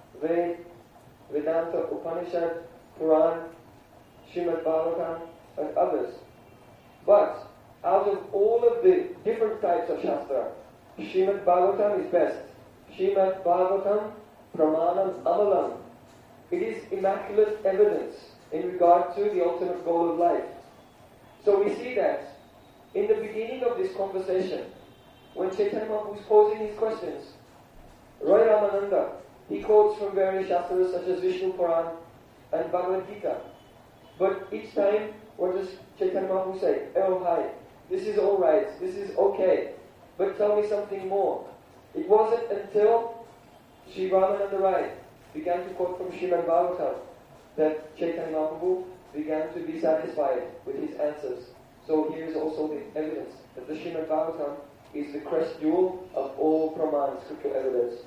Vedanta, Upanishad, Quran, Srimad Bhagavatam, and others. But out of all of the different types of Shastra, Srimad Bhagavatam is best. Srimad Bhagavatam Pramanam Amalam. It is immaculate evidence in regard to the ultimate goal of life. So we see that in the beginning of this conversation, when Chaitanya Mahaprabhu was posing his questions, Roy Ramananda, he quotes from various shastras such as Vishnu Puran and Bhagavad Gita. But each time, what does Chaitanya Mahaprabhu say? Oh, hi, this is all right, this is okay, but tell me something more. It wasn't until Sri Ramananda Rai began to quote from Srimad Bhagavatam that Chaitanya Mahaprabhu began to be satisfied with his answers. So here is also the evidence that the Srimad Bhagavatam is the crest jewel of all Praman, scriptural evidence.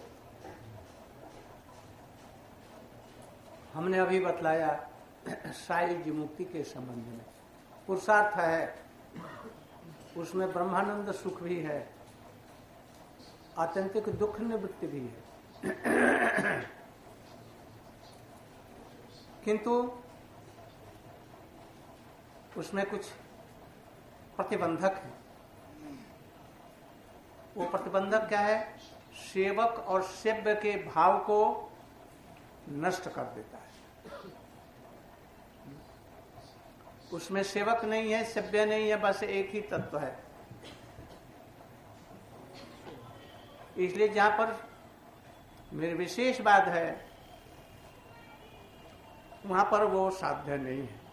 हमने अभी बतलाया सायुज्य मुक्ति के संबंध में पुरुषार्थ है, उसमें ब्रह्मानंद सुख भी है, आत्यंतिक दुख निवृत्ति भी है, किंतु उसमें कुछ प्रतिबंधक है। वो प्रतिबंधक क्या है? सेवक और सेव्य के भाव को नष्ट कर देता है। उसमें सेवक नहीं है, सेव्य नहीं है, बस एक ही तत्व है। इसलिए जहां पर निर्विशेषवाद है वहां पर वो साध्य नहीं है,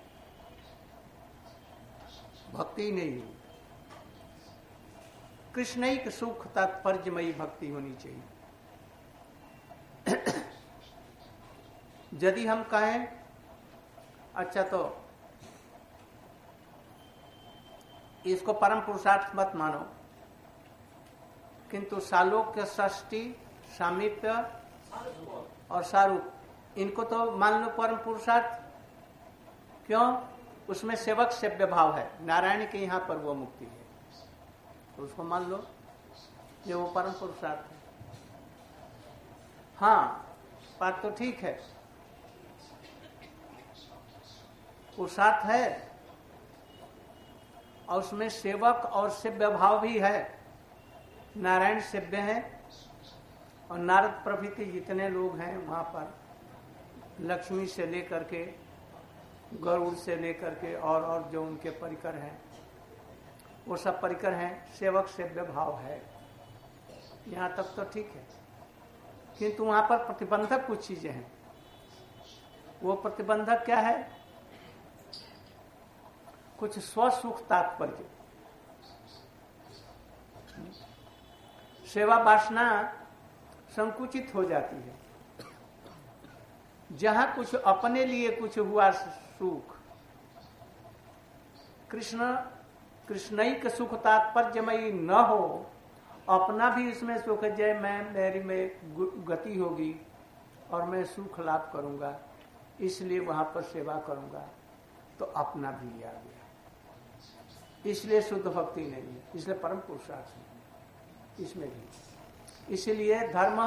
भक्ति नहीं है। कृष्णैक सुख तात्पर्यमयी भक्ति होनी चाहिए। यदि हम कहें अच्छा तो इसको परम पुरुषार्थ मत मानो, किंतु सालोक्य, षष्ठी, सामीप्य और सारूप इनको तो मान लो परम पुरुषार्थ। क्यों? उसमें सेवक सेव्य भाव है, नारायण के यहाँ पर वो मुक्ति है, तो उसको मान लो ये वो परम पुरुषार्थ है। हाँ, बात तो ठीक है, पुरुषार्थ है और उसमें सेवक और सेव्य भाव भी है। नारायण सेव्य है और नारद प्रभृति जितने लोग हैं वहां पर, लक्ष्मी से लेकर के गरुड़ से लेकर के और जो उनके परिकर हैं वो सब परिकर हैं, सेवक सेव्य भाव है। यहाँ तक तो ठीक है, किंतु वहां पर प्रतिबंधक कुछ चीजें हैं। वो प्रतिबंधक क्या है? कुछ स्वसुख तात्पर्य, सेवा वासना संकुचित हो जाती है। जहां कुछ अपने लिए कुछ हुआ सुख, कृष्णैक सुख तात्पर्यमयी न हो, अपना भी इसमें सुख है, जय मेरी में गति होगी और मैं सुख लाभ करूंगा, इसलिए वहां पर सेवा करूंगा, तो अपना भी आ गया। इसलिए शुद्ध भक्ति नहीं है, इसलिए परम पुरुषार्थ नहीं इसमें भी। इसलिए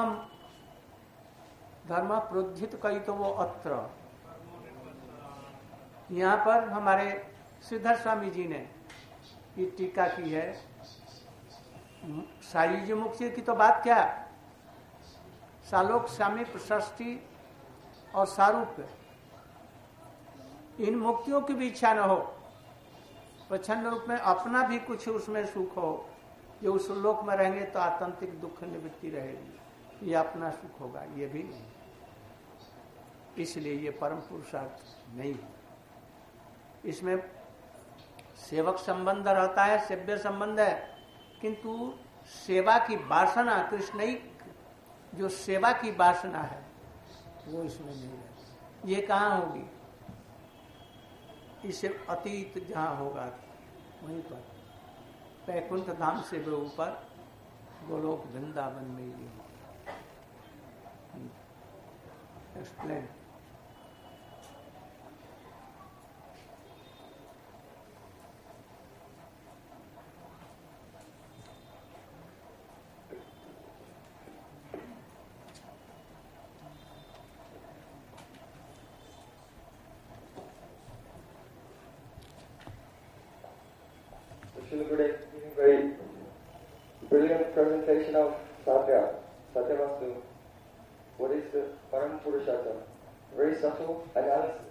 धर्म प्रोद्धित कही तो वो अत्र, यहाँ पर हमारे श्रीधर स्वामी जी ने ये टीका की है। सायुज्य मुक्ति की तो बात क्या, सालोक, सामीप्य, षष्ठी और सारूप्य, इन मुक्तियों की भी इच्छा न हो, प्रच्छन्न रूप में अपना भी कुछ उसमें सुख हो, जो उस लोक में रहेंगे तो आत्यंतिक दुख निवृत्ति रहेगी, ये अपना सुख होगा, ये भी नहीं। इसलिए ये परम पुरुषार्थ नहीं है। इसमें सेवक संबंध रहता है, सेव्य संबंध है, किंतु सेवा की वासना, कृष्णैक जो सेवा की वासना है वो इसमें नहीं है। ये कहाँ होगी? इससे अतीत जहाँ होगा वहीं पर, वैकुंठ धाम से भी ऊपर गोलोक वृंदावन में ही explain. Srila Gurudev giving very brilliant presentation of Satyavastu. What is the Param Purushottam? Very subtle analysis.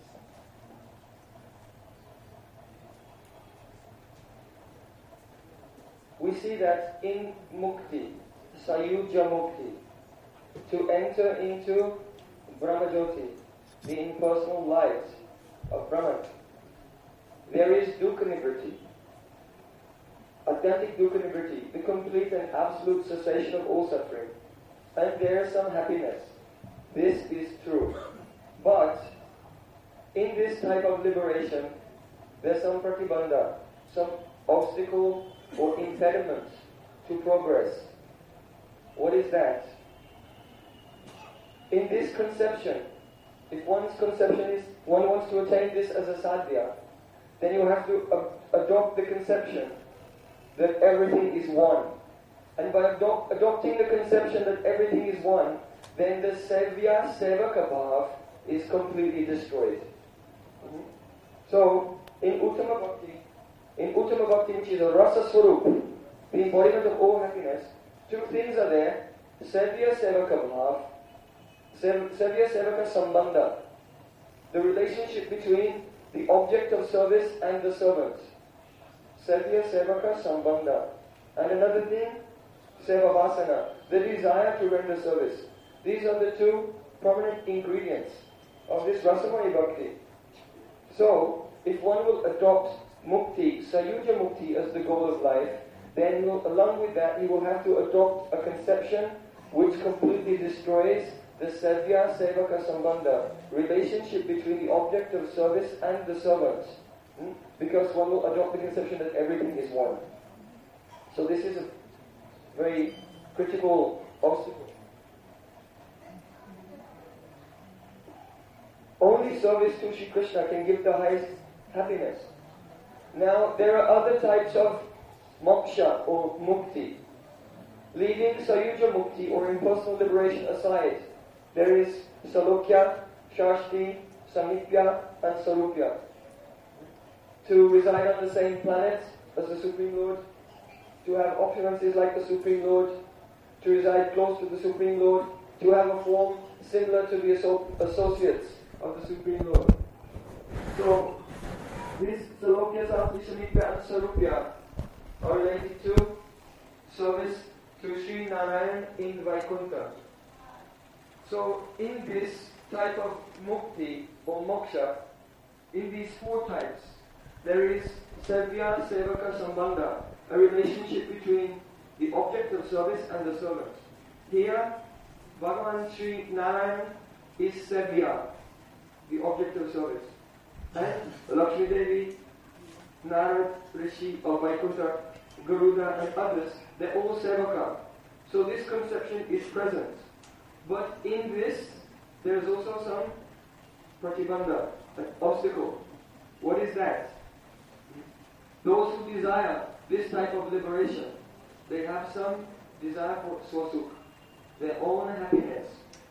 We see that in Mukti, Sayujya Mukti, to enter into Brahmajyoti, the impersonal light of Brahman. There is dukkha nivriti, authentic dukkha nivriti, the complete and absolute cessation of all suffering. And there is some happiness. This is true. But in this type of liberation, there's some pratibandha, some obstacle or impediment to progress. What is that? In this conception, if one's conception is one wants to attain this as a sadhya, then you have to adopt the conception that everything is one. And by adopting the conception that everything is one, then the sevya sevaka bhav is completely destroyed. So, in Uttama Bhakti, which is a rasa swarup, the embodiment of all happiness, two things are there: sevya sevaka bhav, sevya sevaka sambandha, the relationship between the object of service and the servant. Sevya sevaka sambandha. And another thing, seva vasana, the desire to render service. These are the two prominent ingredients of this Rasamani Bhakti. So, if one will adopt mukti, sayuja mukti as the goal of life, then along with that, he will have to adopt a conception which completely destroys the sevya sevaka sambandha, relationship between the object of service and the servant. Because one will adopt the conception that everything is one. So this is a very critical obstacle. Only service to Sri Krishna can give the highest happiness. Now, there are other types of moksha or mukti. Leaving sayuja mukti or impersonal liberation aside, there is salokya, shashti, samipya, and sarupya. To reside on the same planet as the Supreme Lord, to have opulences like the Supreme Lord, to reside close to the Supreme Lord, to have a form similar to the associates of the Supreme Lord. So, these Salokya, Shashti, Samipya, and Sarupya are related to service to Sri Narayan in Vaikuntha. So, in this type of mukti or moksha, in these four types, there is sevya sevaka sambandha, a relationship between the object of service and the servant. Here, Bhagavan Sri Narayan is sevya, the object of service. And Lakshmi Devi, Narad, Rishi of Vaikuntha, Garuda and others, they're all sevaka. So this conception is present. But in this, there is also some pratibandha, an obstacle. What is that? Those who desire this type of liberation, they have some desire for swasukh, their own happiness.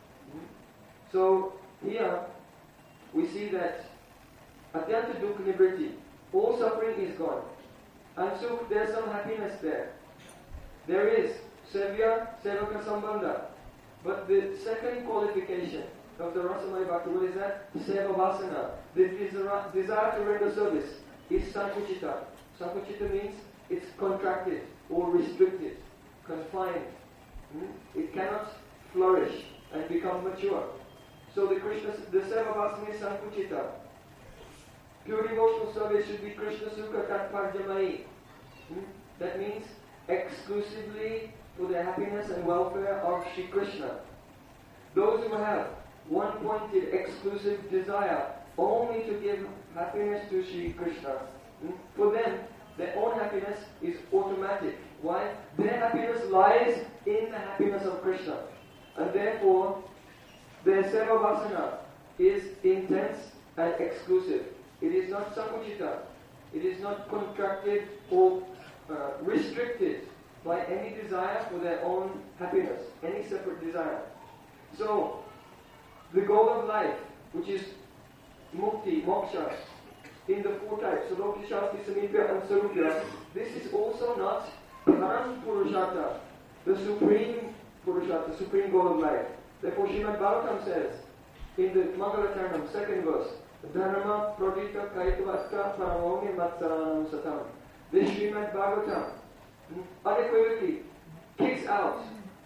So here we see that atyanta dukkha nivriti, all suffering is gone. And sukh, there's some happiness there. There is sevya sevaka sambandha. But the second qualification of the Rasamani Bhakti, what is that? Seva vasana, the desire to render service, is sankuchita. Sankuchita means it's contracted or restricted, confined. It cannot flourish and become mature. So the Seva Vasana is sankuchita. Pure devotional service should be Krishna Sukha Tatparjamai. That means exclusively for the happiness and welfare of Sri Krishna. Those who have one-pointed exclusive desire only to give happiness to Sri Krishna, for them, their own happiness is automatic. Why? Their happiness lies in the happiness of Krishna. And therefore, their seva vasana is intense and exclusive. It is not sankuchita. It is not contracted or restricted by any desire for their own happiness, any separate desire. So, the goal of life, which is mukti, moksha, in the four types, Salokya, Shashti, Samipya and Sarupya, this is also not Param Purushartha, the supreme Purushartha, the supreme goal of life. Therefore, Srimad Bhagavatam says, in the Mangalacharanam, second verse, Dharma Pradita Kaitavatta Paramoni Matsaranam Satam. This Srimad Bhagavatam unequivocally kicks out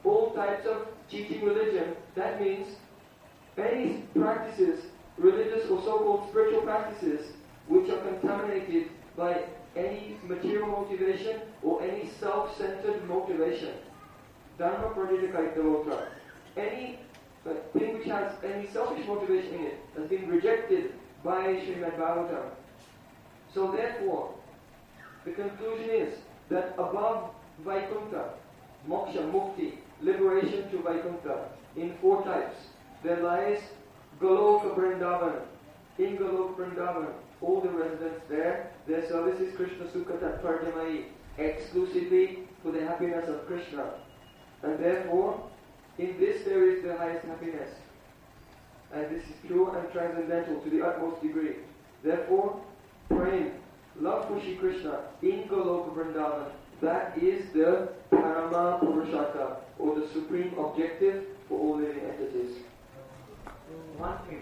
all types of cheating religion. That means any practices, religious or so-called spiritual practices, which are contaminated by any material motivation or any self-centered motivation. Dharma Praditaka Devotra. Any thing which has any selfish motivation in it has been rejected by Srimad Bhagavatam. So therefore, the conclusion is that above Vaikuntha, moksha, mukti, liberation to Vaikuntha, in 4 types, there lies Goloka Vrindavan. In Goloka Vrindavan, all the residents there, their service is Krishna Sukha Tatparjamai, exclusively for the happiness of Krishna. And therefore, in this there is the highest happiness. And this is pure and transcendental to the utmost degree. Therefore, praying, love for Shri Krishna in Goloka Vrindavan, that is the Parama Purushaka, or the supreme objective for all living entities. One thing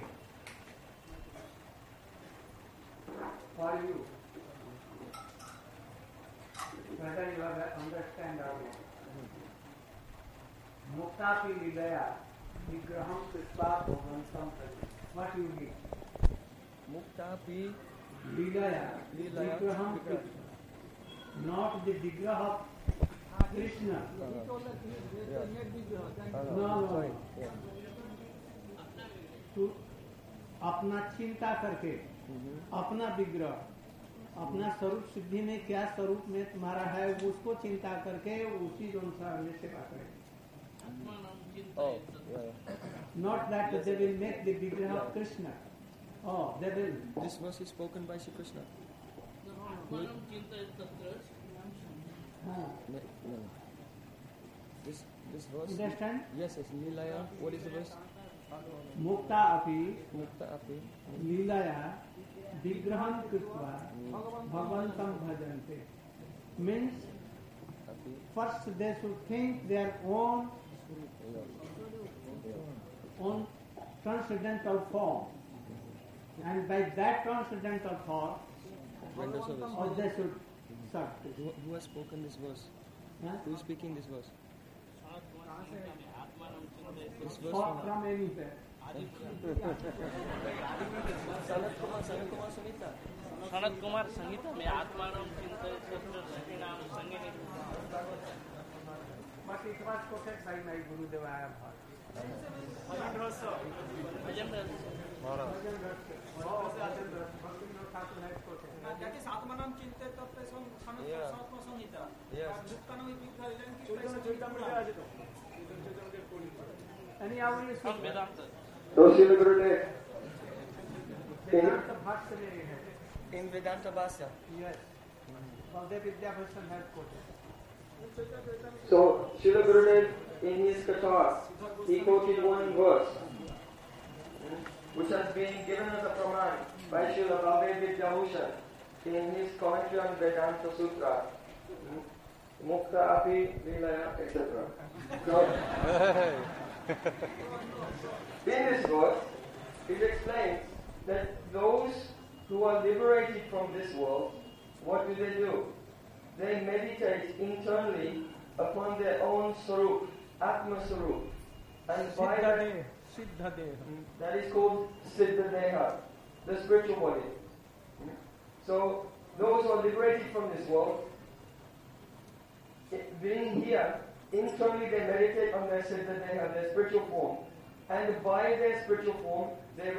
for you, whether you understand or not. Muktapi Lilaya, Vigraham Krishpa Bhagavantam Prati. What you mean? Muktapi Lilaya, Vigraham Krishna. Not the Vigraha of Krishna. No. तो अपना चिंता करके अपना विग्रह, अपना स्वरूप सिद्धि में क्या स्वरूप में तुम्हारा है उसको चिंता करके उसी अनुसार में सेवा करें. Not that they will make the vigraha of Krishna. Oh, they will. This verse is spoken by Shri Krishna. No. This verse. Understand? Yes. Lilaya. What is the verse? Mukta api Mukta-api Lilaya Vigraham Krishna Bhagavantam Bhajante. Means first they should think their own transcendental form, and by that transcendental form they should serve. Who has spoken this verse? Huh? Who is speaking this verse? This verse From anywhere. Sanat Kumar Sangeeta में आत्मानम चिंतन सृष्टिनाम संगीत. But it was quoted by my Gurudev Ayabhar. That is Atmanam Chinte Tapesam Sanatma Samhita. Dukkanam Anyhow, you should. So Srila Gurudev, Vedanta Bhashya mein hai. in Vedanta Bhashya. Yes. Baldev Vidyabhushan has quoted. So Srila Gurudev in his Katha, he quoted one verse which has been given as a praman by Srila Baldev Vidyabhushan in his commentary on Vedanta Sutra, Mukta Api Lilaya, etc. So, in this verse, it explains that those who are liberated from this world, what do? They meditate internally upon their own Sarup, Atma Sarup. And by that, that is called Siddha Deha, the spiritual body. So, those who are liberated from this world, being here, internally they meditate on their Siddha Deha, their spiritual form. And by their spiritual form, they